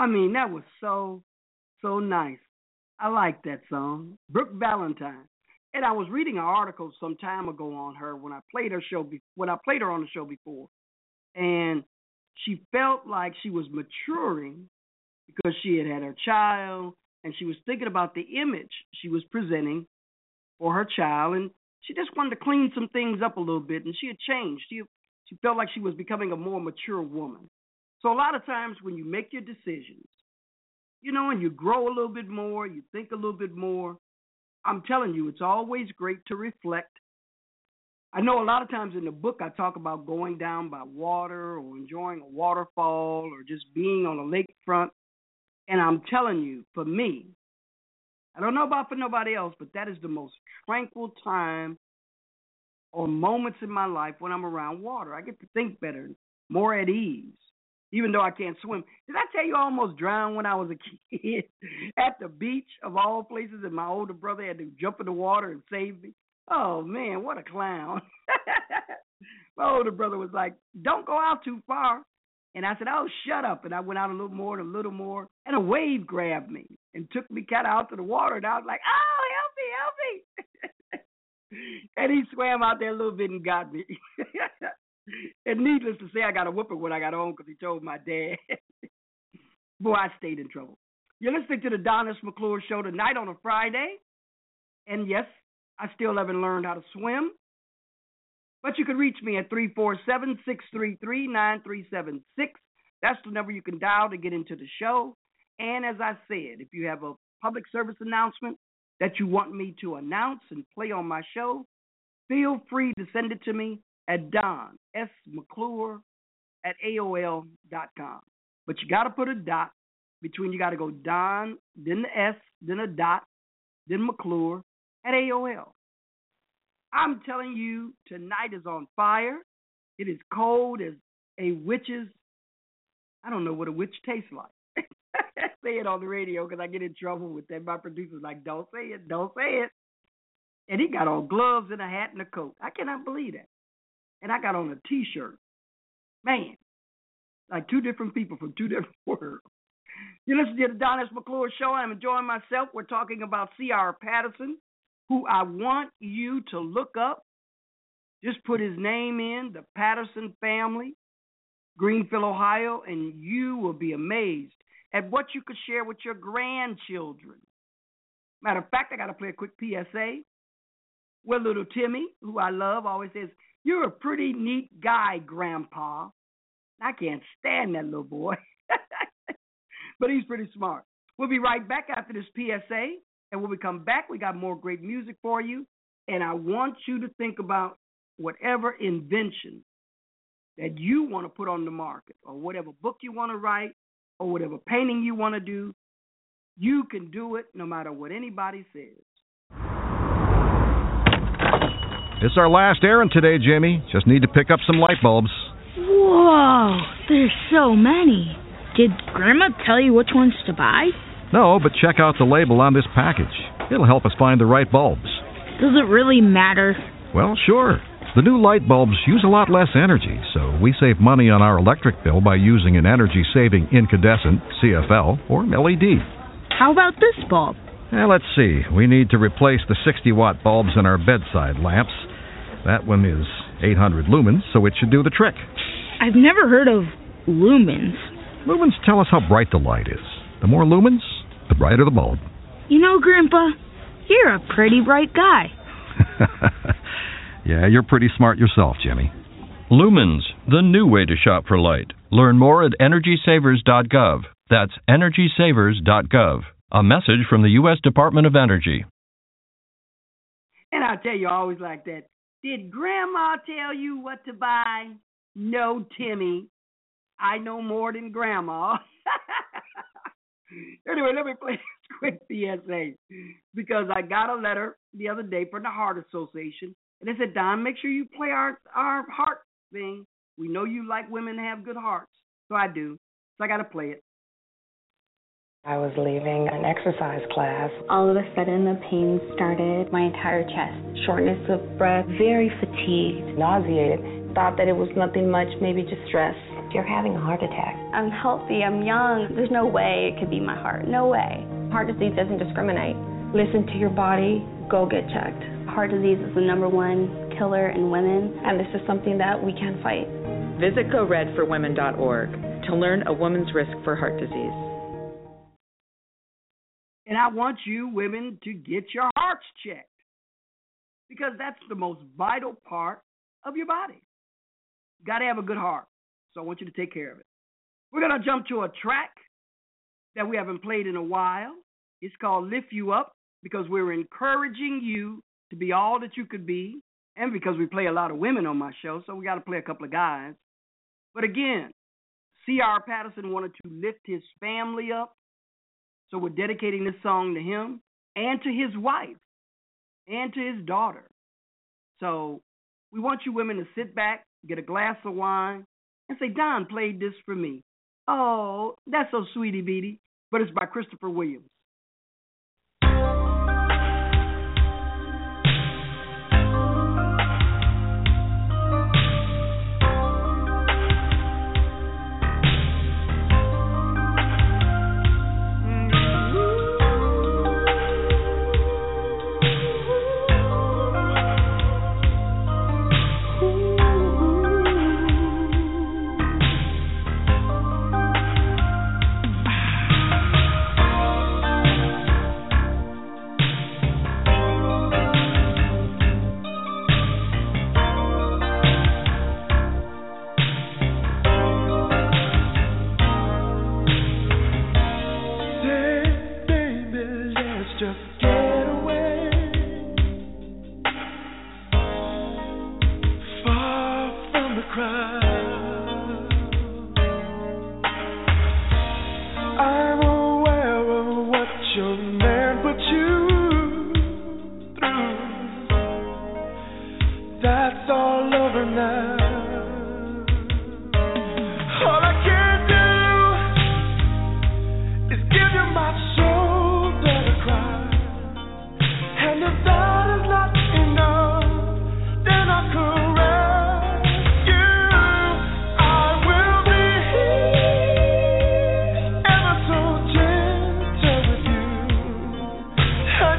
mean, that was so nice. I like that song. Brooke Valentine. And I was reading an article some time ago on her when I played her on the show before. And she felt like she was maturing because she had her child, and she was thinking about the image she was presenting for her child, and she just wanted to clean some things up a little bit, and she had changed. She felt like she was becoming a more mature woman. So a lot of times when you make your decisions, and you grow a little bit more, you think a little bit more, I'm telling you, it's always great to reflect. I know a lot of times in the book I talk about going down by water or enjoying a waterfall or just being on a lakefront. And I'm telling you, for me, I don't know about for nobody else, but that is the most tranquil time or moments in my life when I'm around water. I get to think better, more at ease, even though I can't swim. Did I tell you I almost drowned when I was a kid at the beach of all places, and my older brother had to jump in the water and save me? Oh, man, what a clown. My older brother was like, don't go out too far. And I said, oh, shut up. And I went out a little more and a little more. And a wave grabbed me and took me kind of out to the water. And I was like, oh, help me. And he swam out there a little bit and got me. And needless to say, I got a whooping when I got home because he told my dad. Boy, I stayed in trouble. You're listening to the Donnis McClure Show tonight on a Friday. And yes, I still haven't learned how to swim. But you can reach me at 347-633-9376. That's the number you can dial to get into the show. And as I said, if you have a public service announcement that you want me to announce and play on my show, feel free to send it to me at Don, S. McClure, at AOL.com. But you got to put a dot between, you got to go Don, then the S, then a dot, then McClure at AOL. I'm telling you, tonight is on fire. It is cold as a witch's. I don't know what a witch tastes like. Say it on the radio because I get in trouble with that. My producer's like, don't say it, don't say it. And he got on gloves and a hat and a coat. I cannot believe that. And I got on a T-shirt. Man, like two different people from two different worlds. You listen to the Donnis McClure Show. I'm enjoying myself. We're talking about C.R. Patterson, who I want you to look up. Just put his name in, the Patterson family, Greenfield, Ohio, and you will be amazed at what you could share with your grandchildren. Matter of fact, I got to play a quick PSA. Well, little Timmy, who I love, always says, you're a pretty neat guy, Grandpa. I can't stand that little boy. But he's pretty smart. We'll be right back after this PSA. And when we come back, we got more great music for you. And I want you to think about whatever invention that you want to put on the market, or whatever book you want to write, or whatever painting you want to do. You can do it no matter what anybody says. It's our last errand today, Jimmy. Just need to pick up some light bulbs. Whoa, there's so many. Did Grandma tell you which ones to buy? No, but check out the label on this package. It'll help us find the right bulbs. Does it really matter? Well, sure. The new light bulbs use a lot less energy, so we save money on our electric bill by using an energy-saving incandescent, CFL, or LED. How about this bulb? Let's see. We need to replace the 60-watt bulbs in our bedside lamps. That one is 800 lumens, so it should do the trick. I've never heard of lumens. Lumens tell us how bright the light is. The more lumens, the brighter the bulb. You know, Grandpa, you're a pretty bright guy. Yeah, you're pretty smart yourself, Jimmy. Lumens, the new way to shop for light. Learn more at EnergySavers.gov. That's EnergySavers.gov. A message from the U.S. Department of Energy. And I tell you, I always like that. Did Grandma tell you what to buy? No, Timmy. I know more than Grandma. Anyway, let me play this quick PSA, because I got a letter the other day from the Heart Association, and they said, Don, make sure you play our heart thing. We know you like women to have good hearts. So I do. So I got to play it. I was leaving an exercise class. All of a sudden, the pain started. My entire chest, shortness of breath, very fatigued. Nauseated. Thought that it was nothing much, maybe just stress. you're having a heart attack. I'm healthy, I'm young. There's no way it could be my heart. No way. Heart disease doesn't discriminate. Listen to your body, go get checked. Heart disease is the #1 killer in women, and this is something that we can fight. Visit GoRedForWomen.org to learn a woman's risk for heart disease. And I want you women to get your hearts checked, because that's the most vital part of your body. You got to have a good heart, so I want you to take care of it. We're going to jump to a track that we haven't played in a while. It's called Lift You Up, because we're encouraging you to be all that you could be, and because we play a lot of women on my show, so we got to play a couple of guys. But again, C.R. Patterson wanted to lift his family up, so we're dedicating this song to him and to his wife and to his daughter. So we want you women to sit back, get a glass of wine, and say, Don played this for me. Oh, that's so sweetie beatie. But it's by Christopher Williams.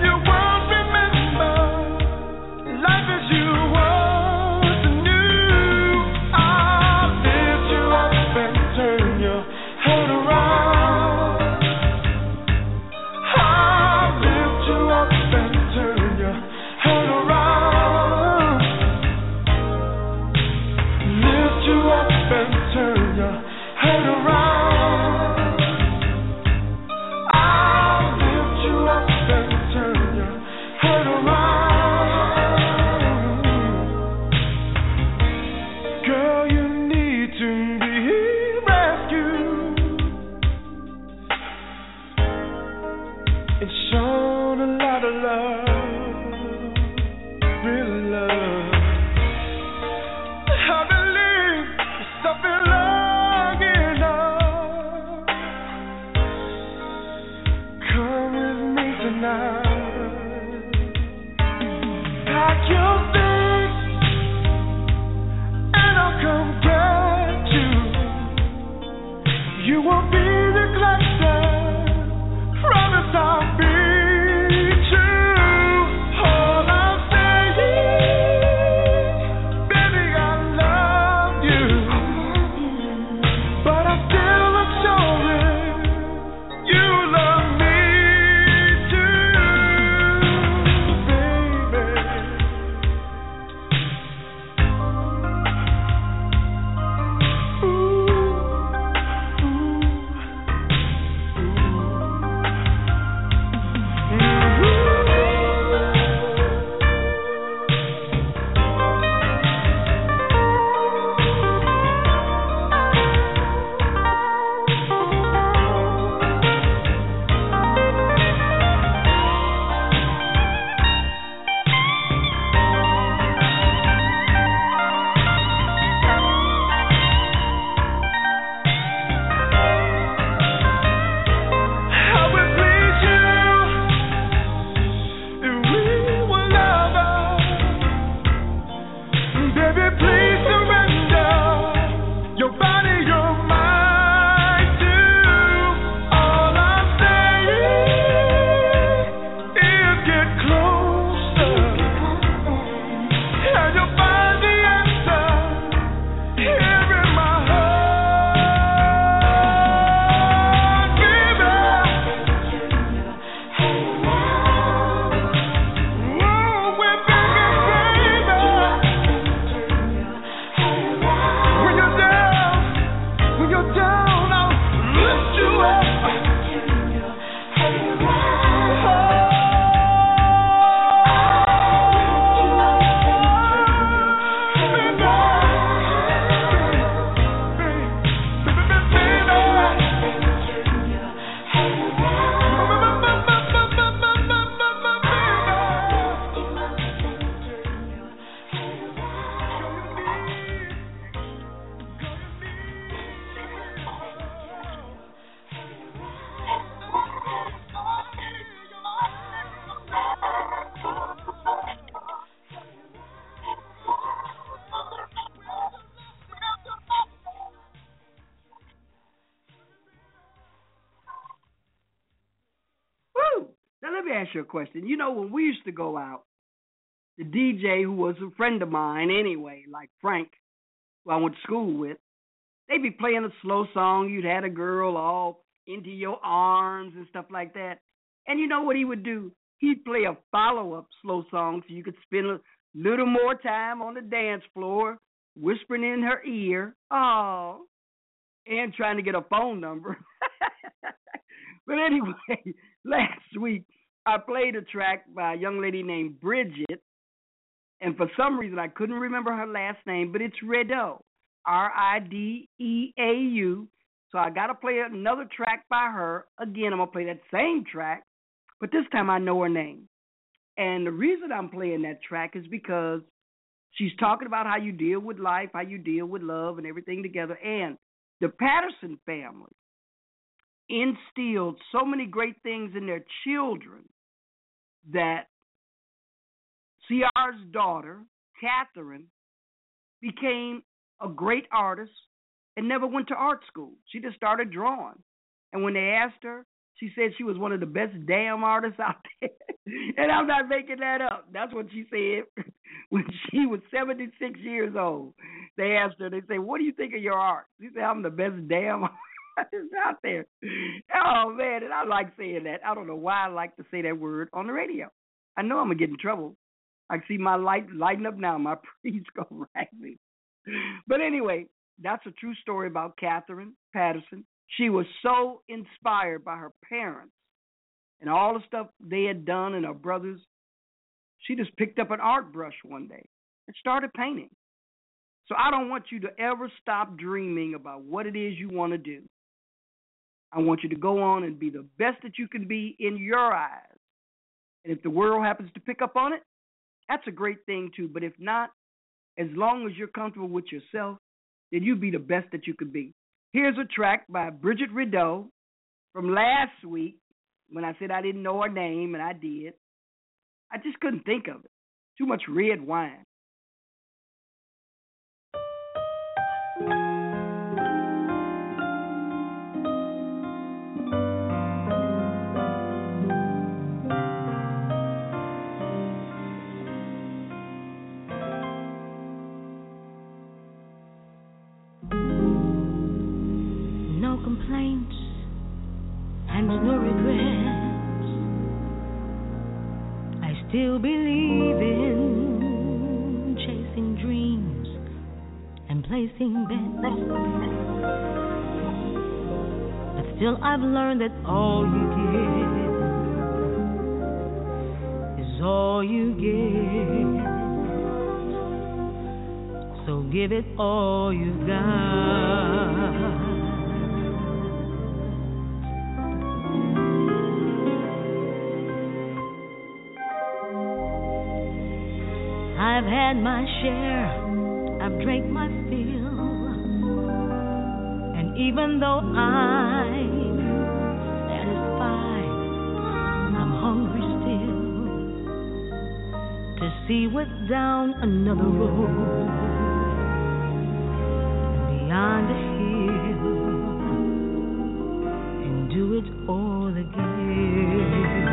Life as you was new. me ask you a question. You know, when we used to go out, the DJ, who was a friend of mine anyway, like Frank, who I went to school with, they'd be playing a slow song. You'd had a girl all into your arms and stuff like that. And you know what he would do? He'd play a follow-up slow song so you could spend a little more time on the dance floor, whispering in her ear, oh, and trying to get a phone number. But anyway, last week I played a track by a young lady named Bridget, and for some reason I couldn't remember her last name, but it's Rideau, Rideau. So I got to play another track by her. Again, I'm going to play that same track, but this time I know her name. And the reason I'm playing that track is because she's talking about how you deal with life, how you deal with love and everything together. And the Patterson family instilled so many great things in their children that CR's daughter, Catherine, became a great artist and never went to art school. She just started drawing. And when they asked her, she said she was one of the best damn artists out there. And I'm not making that up. That's what she said when she was 76 years old. They asked her, they said, what do you think of your art? She said, I'm the best damn artist out there. Oh, man, and I like saying that. I don't know why I like to say that word on the radio. I know I'm going to get in trouble. I see my light lighting up now. My priest going to rag me. But anyway, that's a true story about Catherine Patterson. She was so inspired by her parents and all the stuff they had done and her brothers. She just picked up an art brush one day and started painting. So I don't want you to ever stop dreaming about what it is you want to do. I want you to go on and be the best that you can be in your eyes. And if the world happens to pick up on it, that's a great thing too. But if not, as long as you're comfortable with yourself, then you be the best that you could be. Here's a track by Bridget Rideau from last week when I said I didn't know her name, and I did. I just couldn't think of it. Too much red wine. Complaints and no regrets. I still believe in chasing dreams and placing bets. But still I've learned that all you give is all you get. So give it all you've got. I've had my share, I've drank my fill, and even though I'm satisfied, I'm hungry still to see what's down another road, beyond the hill, and do it all again.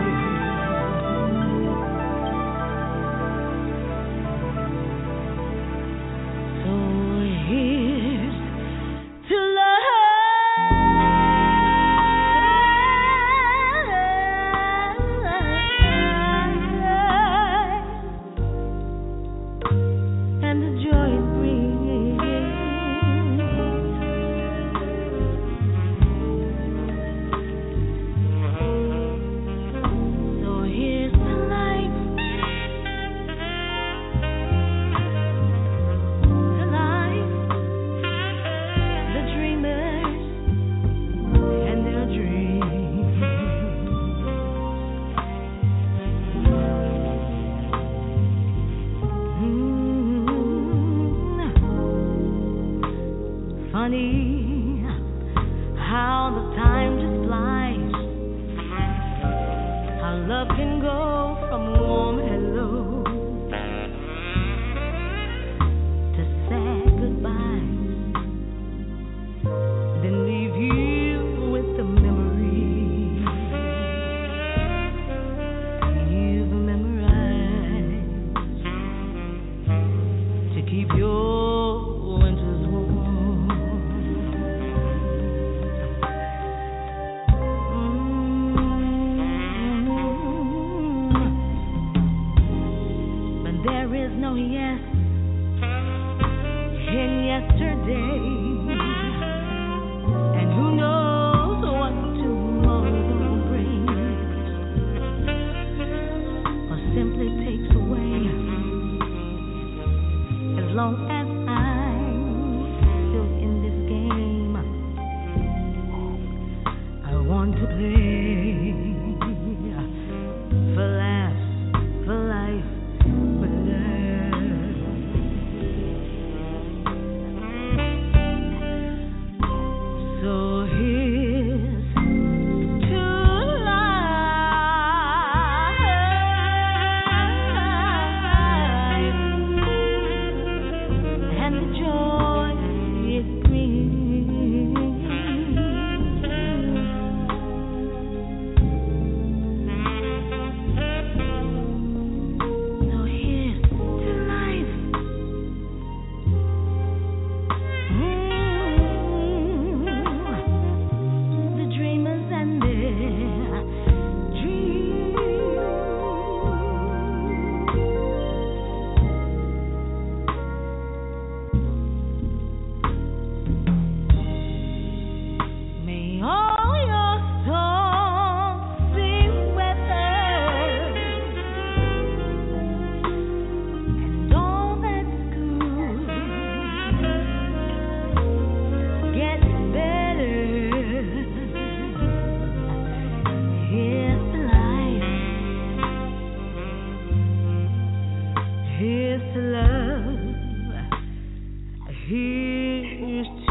yesterday, and who knows what tomorrow brings, or simply takes away. As long as I'm still in this game, I want to play. For laughs, for life, for love. So here's to life and the joy it brings. So here's to life. The dreamers and their dreams. May all your songs be weathered, and all that's good gets better. Here's to life. Here's to love. Here's to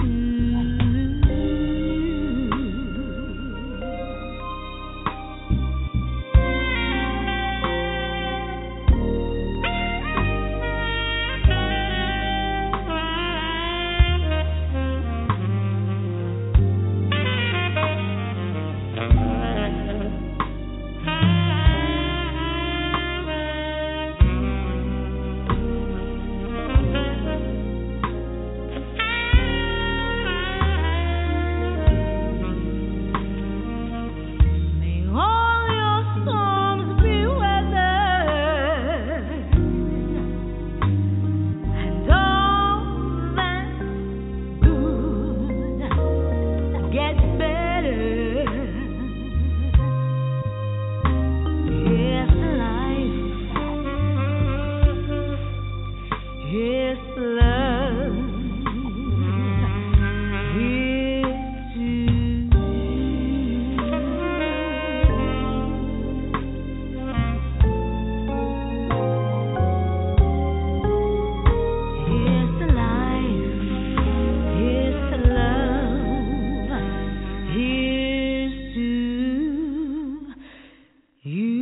May all your songs be weathered, and all that's good gets better. Here's to life. Here's to love. Here's to Here's to life. Here's to love. Here's to you.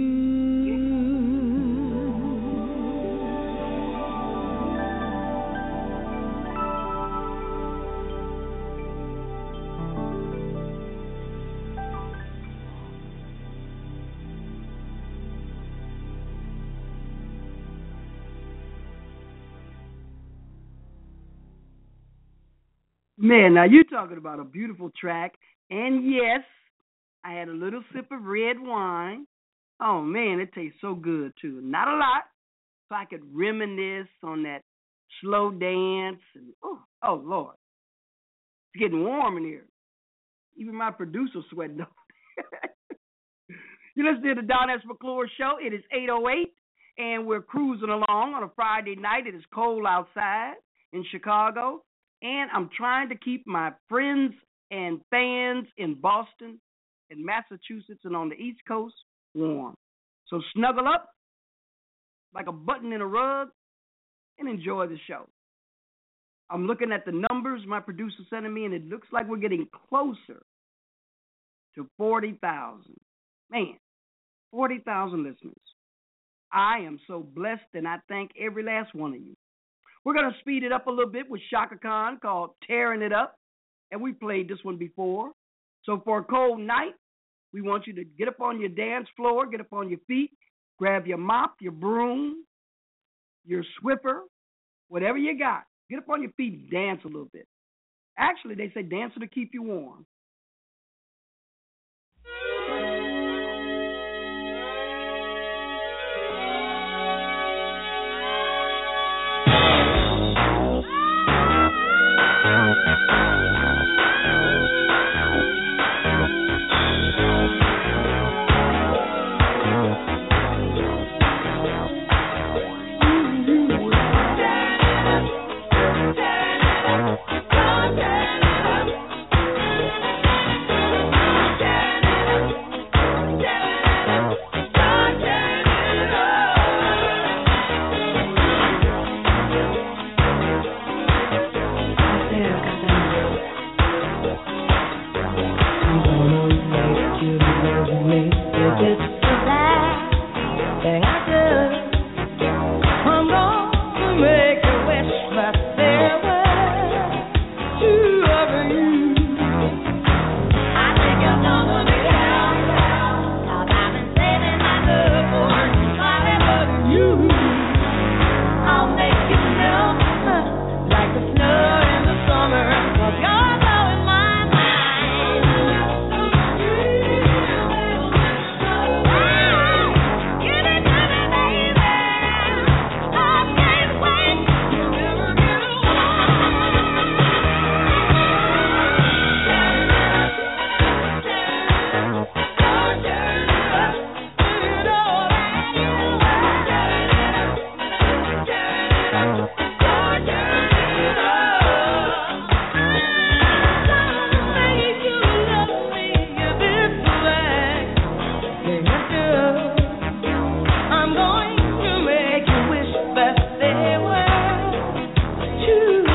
Man, now you're talking about a beautiful track. And yes, I had a little sip of red wine. Oh, man, it tastes so good, too. Not a lot, so I could reminisce on that slow dance. And oh Lord. It's getting warm in here. Even my producer's sweating up. You listen to the Don S. McClure Show. It is 8:08, and we're cruising along on a Friday night. It is cold outside in Chicago, and I'm trying to keep my friends and fans in Boston and Massachusetts and on the East Coast warm. So snuggle up like a button in a rug and enjoy the show. I'm looking at the numbers my producer sent me, and it looks like we're getting closer to 40,000. Man, 40,000 listeners. I am so blessed, and I thank every last one of you. We're going to speed it up a little bit with Chaka Khan called Tearing It Up, and we played this one before. So for a cold night, we want you to get up on your dance floor, get up on your feet, grab your mop, your broom, your Swiffer, whatever you got. Get up on your feet and dance a little bit. Actually, they say dance to keep you warm.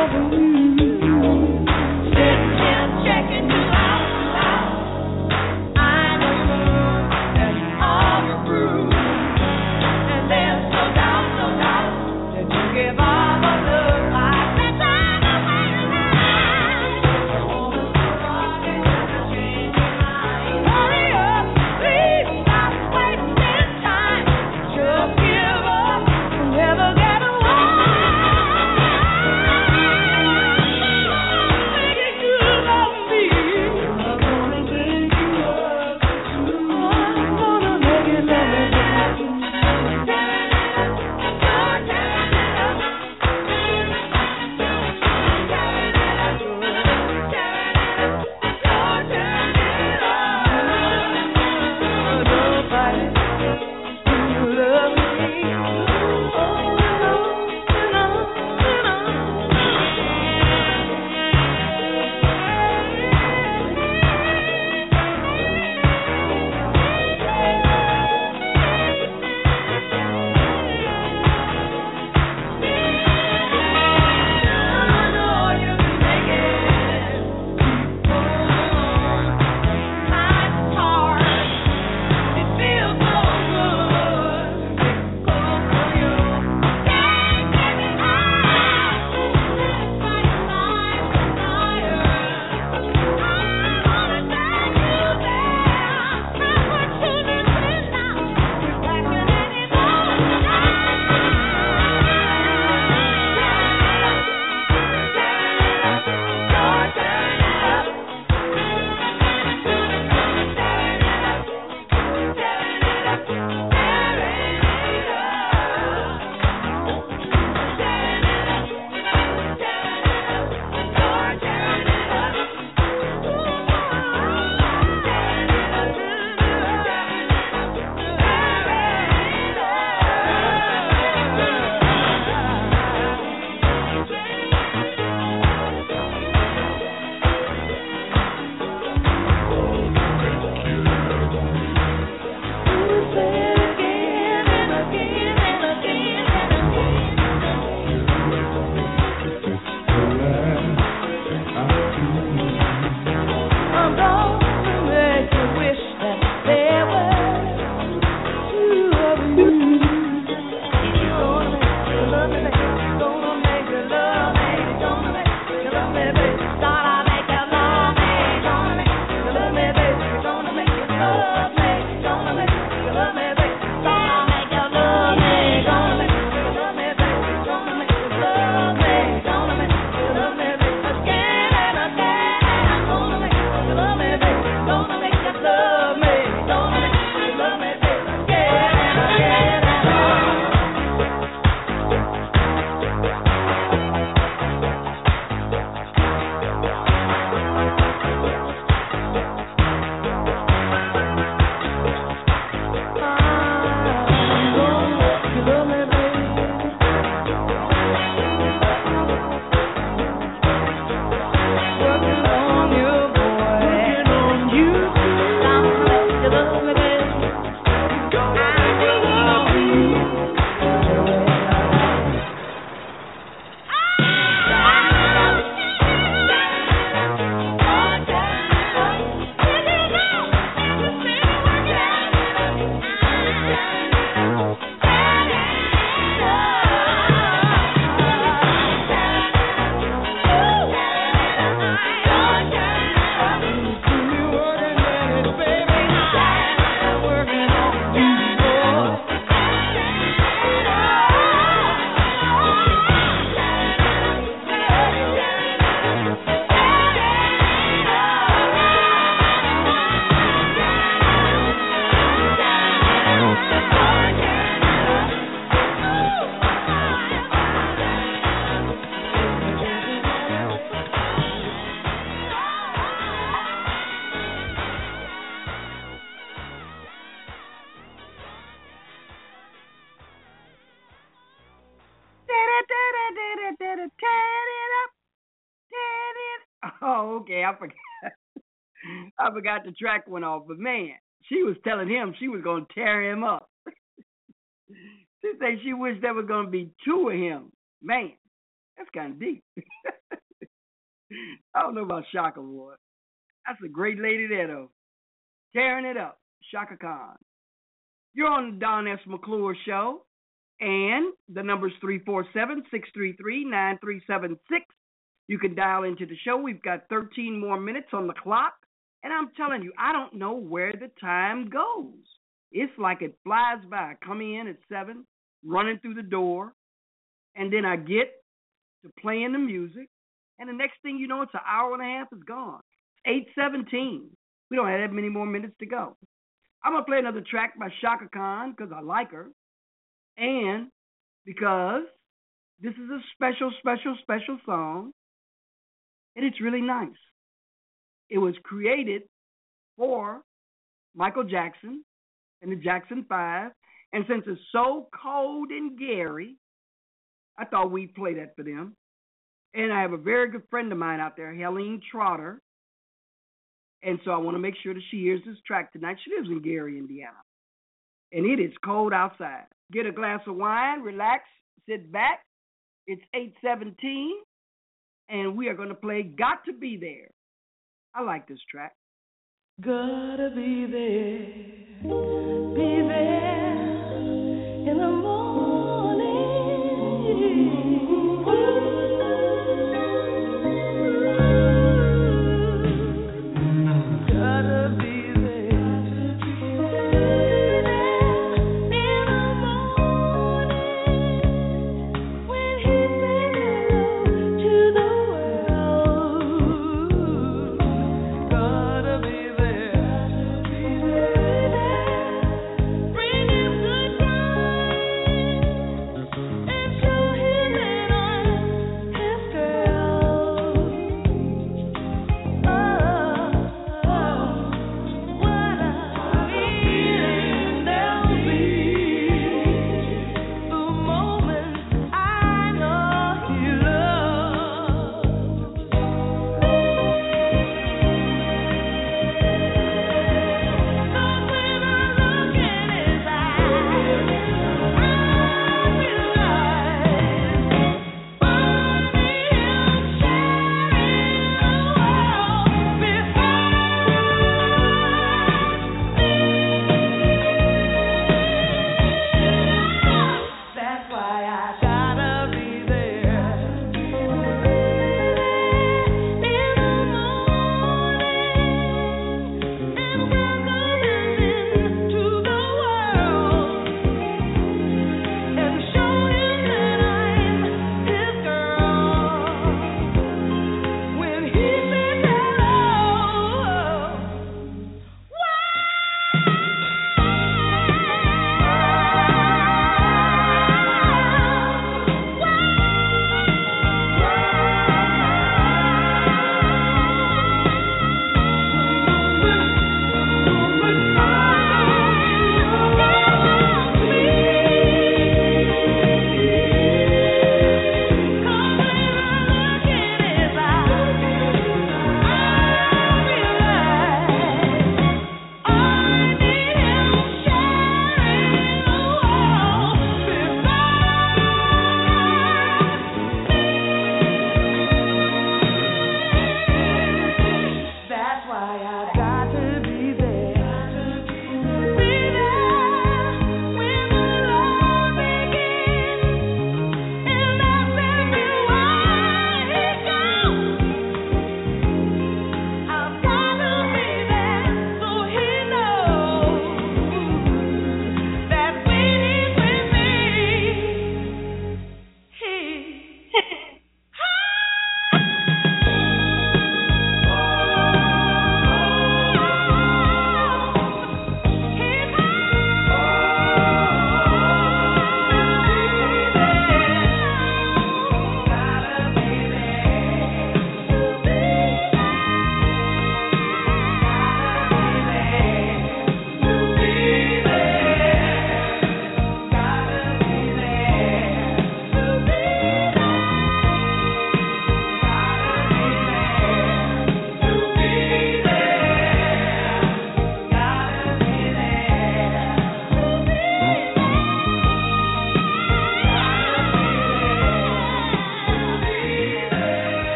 Oh, okay, I forgot. I forgot the track went off, but man, she was telling him she was going to tear him up. She said she wished there was going to be two of him. Man, That's kind of deep. I don't know about Shaka, boy. That's a great lady there, though. Tearing it up, Shaka Khan. You're on the Don S. McClure Show, and the number's 347-633-9376. You can dial into the show. We've got 13 more minutes on the clock, and I'm telling you, I don't know where the time goes. It's like it flies by. I come in at 7, running through the door, and then I get to playing the music, and the next thing you know, it's an hour and a half is gone. It's 8:17. We don't have that many more minutes to go. I'm going to play another track by Shaka Khan because I like her, and because this is a special, special, special song, and it's really nice. It was created for Michael Jackson and the Jackson 5, and since it's so cold in Gary, I thought we'd play that for them. And I have a very good friend of mine out there, Helene Trotter, and so I want to make sure that she hears this track tonight. She lives in Gary, Indiana, and it is cold outside. Get a glass of wine, relax, sit back. It's 8:17, and we are going to play Got to Be There. I like this track. Gotta be there in the morning. Gotta be there in the morning when he said hello to the world. Gotta be there, bring him good tidings.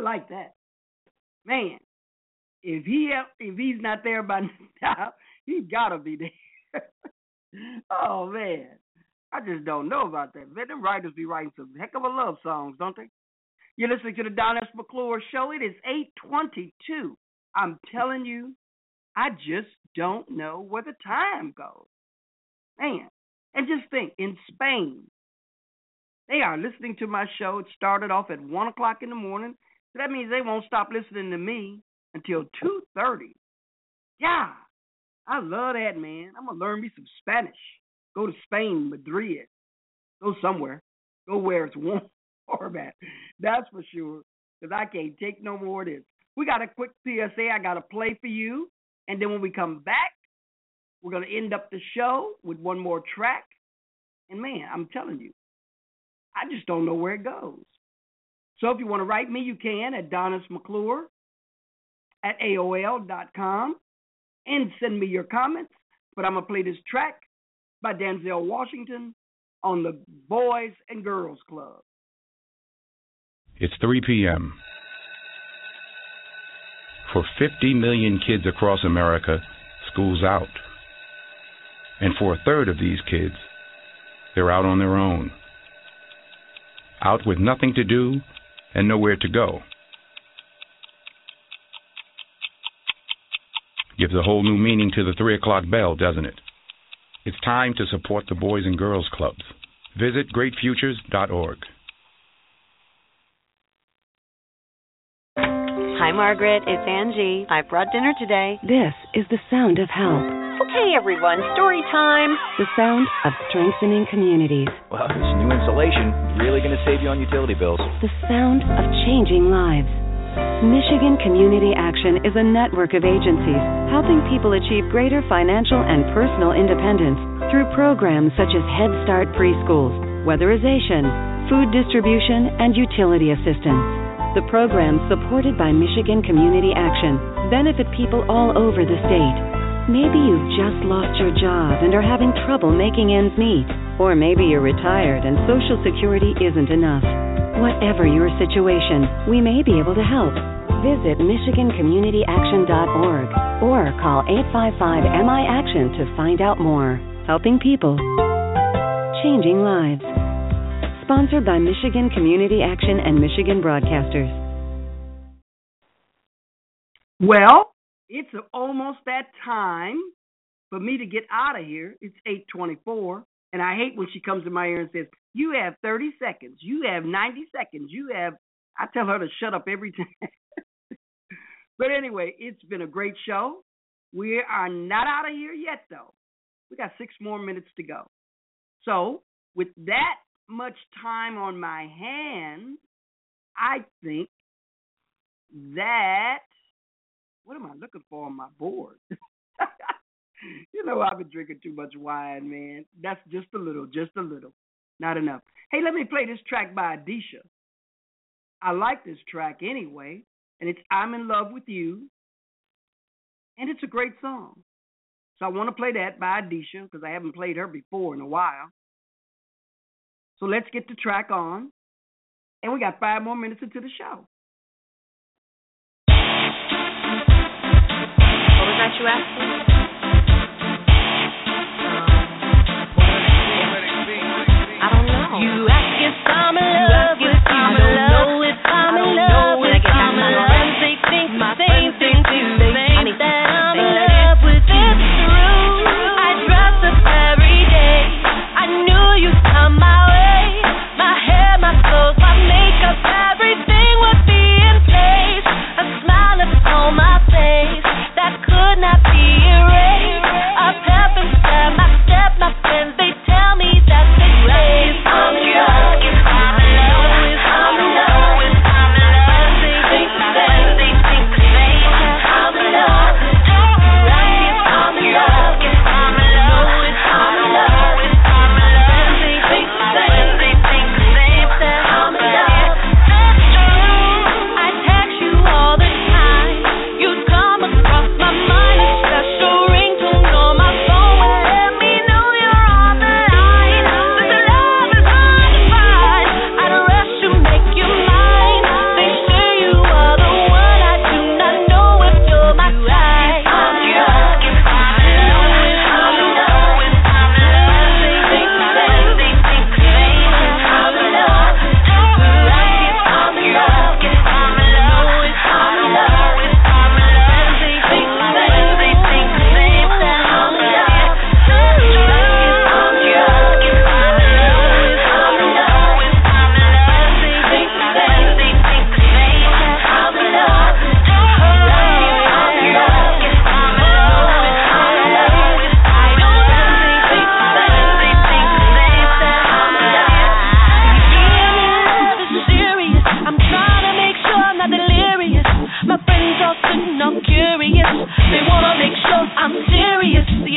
like that. Man, if he's not there by now, he gotta be there. Oh man, I just don't know about that. Man, them writers be writing some heck of a love songs, don't they? You're listening to the Don S. McClure Show. It is 8:22. I'm telling you, I just don't know where the time goes. Man, and just think, in Spain, they are listening to my show. It started off at 1 o'clock in the morning. So that means they won't stop listening to me until 2:30. Yeah, I love that, man. I'm going to learn me some Spanish. Go to Spain, Madrid. Go somewhere. Go where it's warm. That's for sure, because I can't take no more of this. We got a quick PSA I got to play for you, and then when we come back, we're going to end up the show with one more track. And, man, I'm telling you, I just don't know where it goes. So if you want to write me, you can at DonisMcClure@AOL.com and send me your comments. But I'm going to play this track by Denzel Washington on the Boys and Girls Club. It's 3 p.m. For 50 million kids across America, school's out. And for a third of these kids, they're out on their own. Out with nothing to do and nowhere to go. Gives a whole new meaning to the 3 o'clock bell, doesn't it? It's time to support the Boys and Girls Clubs. Visit greatfutures.org. Hi, Margaret. It's Angie. I brought dinner today. This is the sound of help. Okay, everyone. Story time. The sound of strengthening communities. Well, this new insulation really going to save you on utility bills. The sound of changing lives. Michigan Community Action is a network of agencies helping people achieve greater financial and personal independence through programs such as Head Start preschools, weatherization, food distribution, and utility assistance. The programs supported by Michigan Community Action benefit people all over the state. Maybe you've just lost your job and are having trouble making ends meet. Or maybe you're retired and Social Security isn't enough. Whatever your situation, we may be able to help. Visit MichiganCommunityAction.org or call 855-MI-ACTION to find out more. Helping people, changing lives. Sponsored by Michigan Community Action and Michigan Broadcasters. Well, it's almost that time for me to get out of here. It's 8:24, and I hate when she comes in my ear and says, you have 30 seconds, you have 90 seconds, I tell her to shut up every time. But anyway, it's been a great show. We are not out of here yet, though. We got 6 more minutes to go. So, with that much time on my hands, I think that, what am I looking for on my board? You know, I've been drinking too much wine, man. That's just a little, not enough. Hey, let me play this track by Adisha. I like this track anyway, and it's I'm in Love with You, and it's a great song. So I want to play that by Adisha because I haven't played her before in a while. So let's get the track on. And we got 5 more minutes into the show. What was that you asked me? I don't know. You ask if I'm in love with you. I don't know if I'm in love with you. And they think my same thing too. They think that I'm in love with you. It's true. I dress up every day. I knew you'd come my way. My hair, my clothes, my makeup, everything would be in place. A smile upon my face that could not be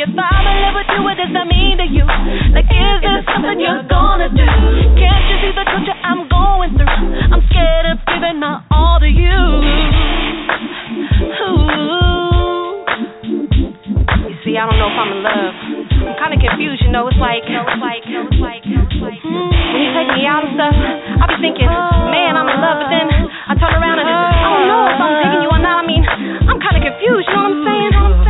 if I'm in love with you, what does that mean to you? Like, is this something you're gonna do? Can't you see the torture I'm going through? I'm scared of giving my all to you. Ooh. You see, I don't know if I'm in love. I'm kind of confused, you know. It's like when you take me out and stuff, I be thinking, man, I'm in love, but then I turn around and I don't know if I'm digging you or not. I mean, I'm kind of confused, you know what I'm saying?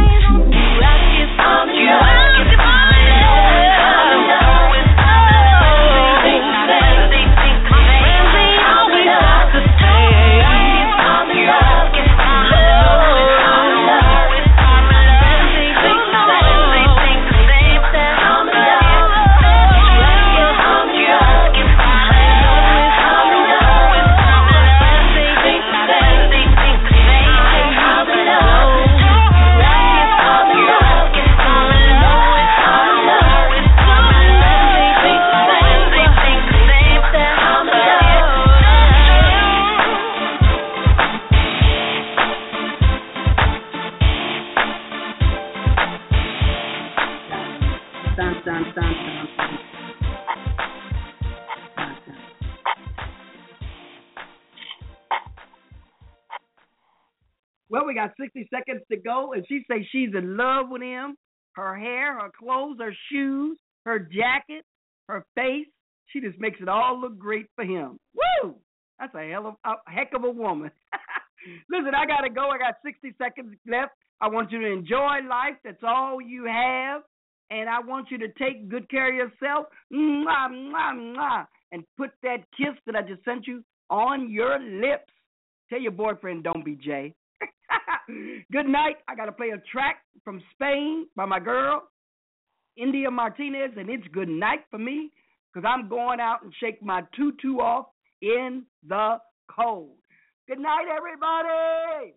Well, we got 60 seconds to go, and she says she's in love with him. Her hair, her clothes, her shoes, her jacket, her face. She just makes it all look great for him. Woo! That's a heck of a woman. Listen, I got to go. I got 60 seconds left. I want you to enjoy life. That's all you have. And I want you to take good care of yourself. Mwah, mwah, mwah. And put that kiss that I just sent you on your lips. Tell your boyfriend, don't be Jay. Good night. I got to play a track from Spain by my girl, India Martinez, and it's good night for me because I'm going out and shake my tutu off in the cold. Good night, everybody.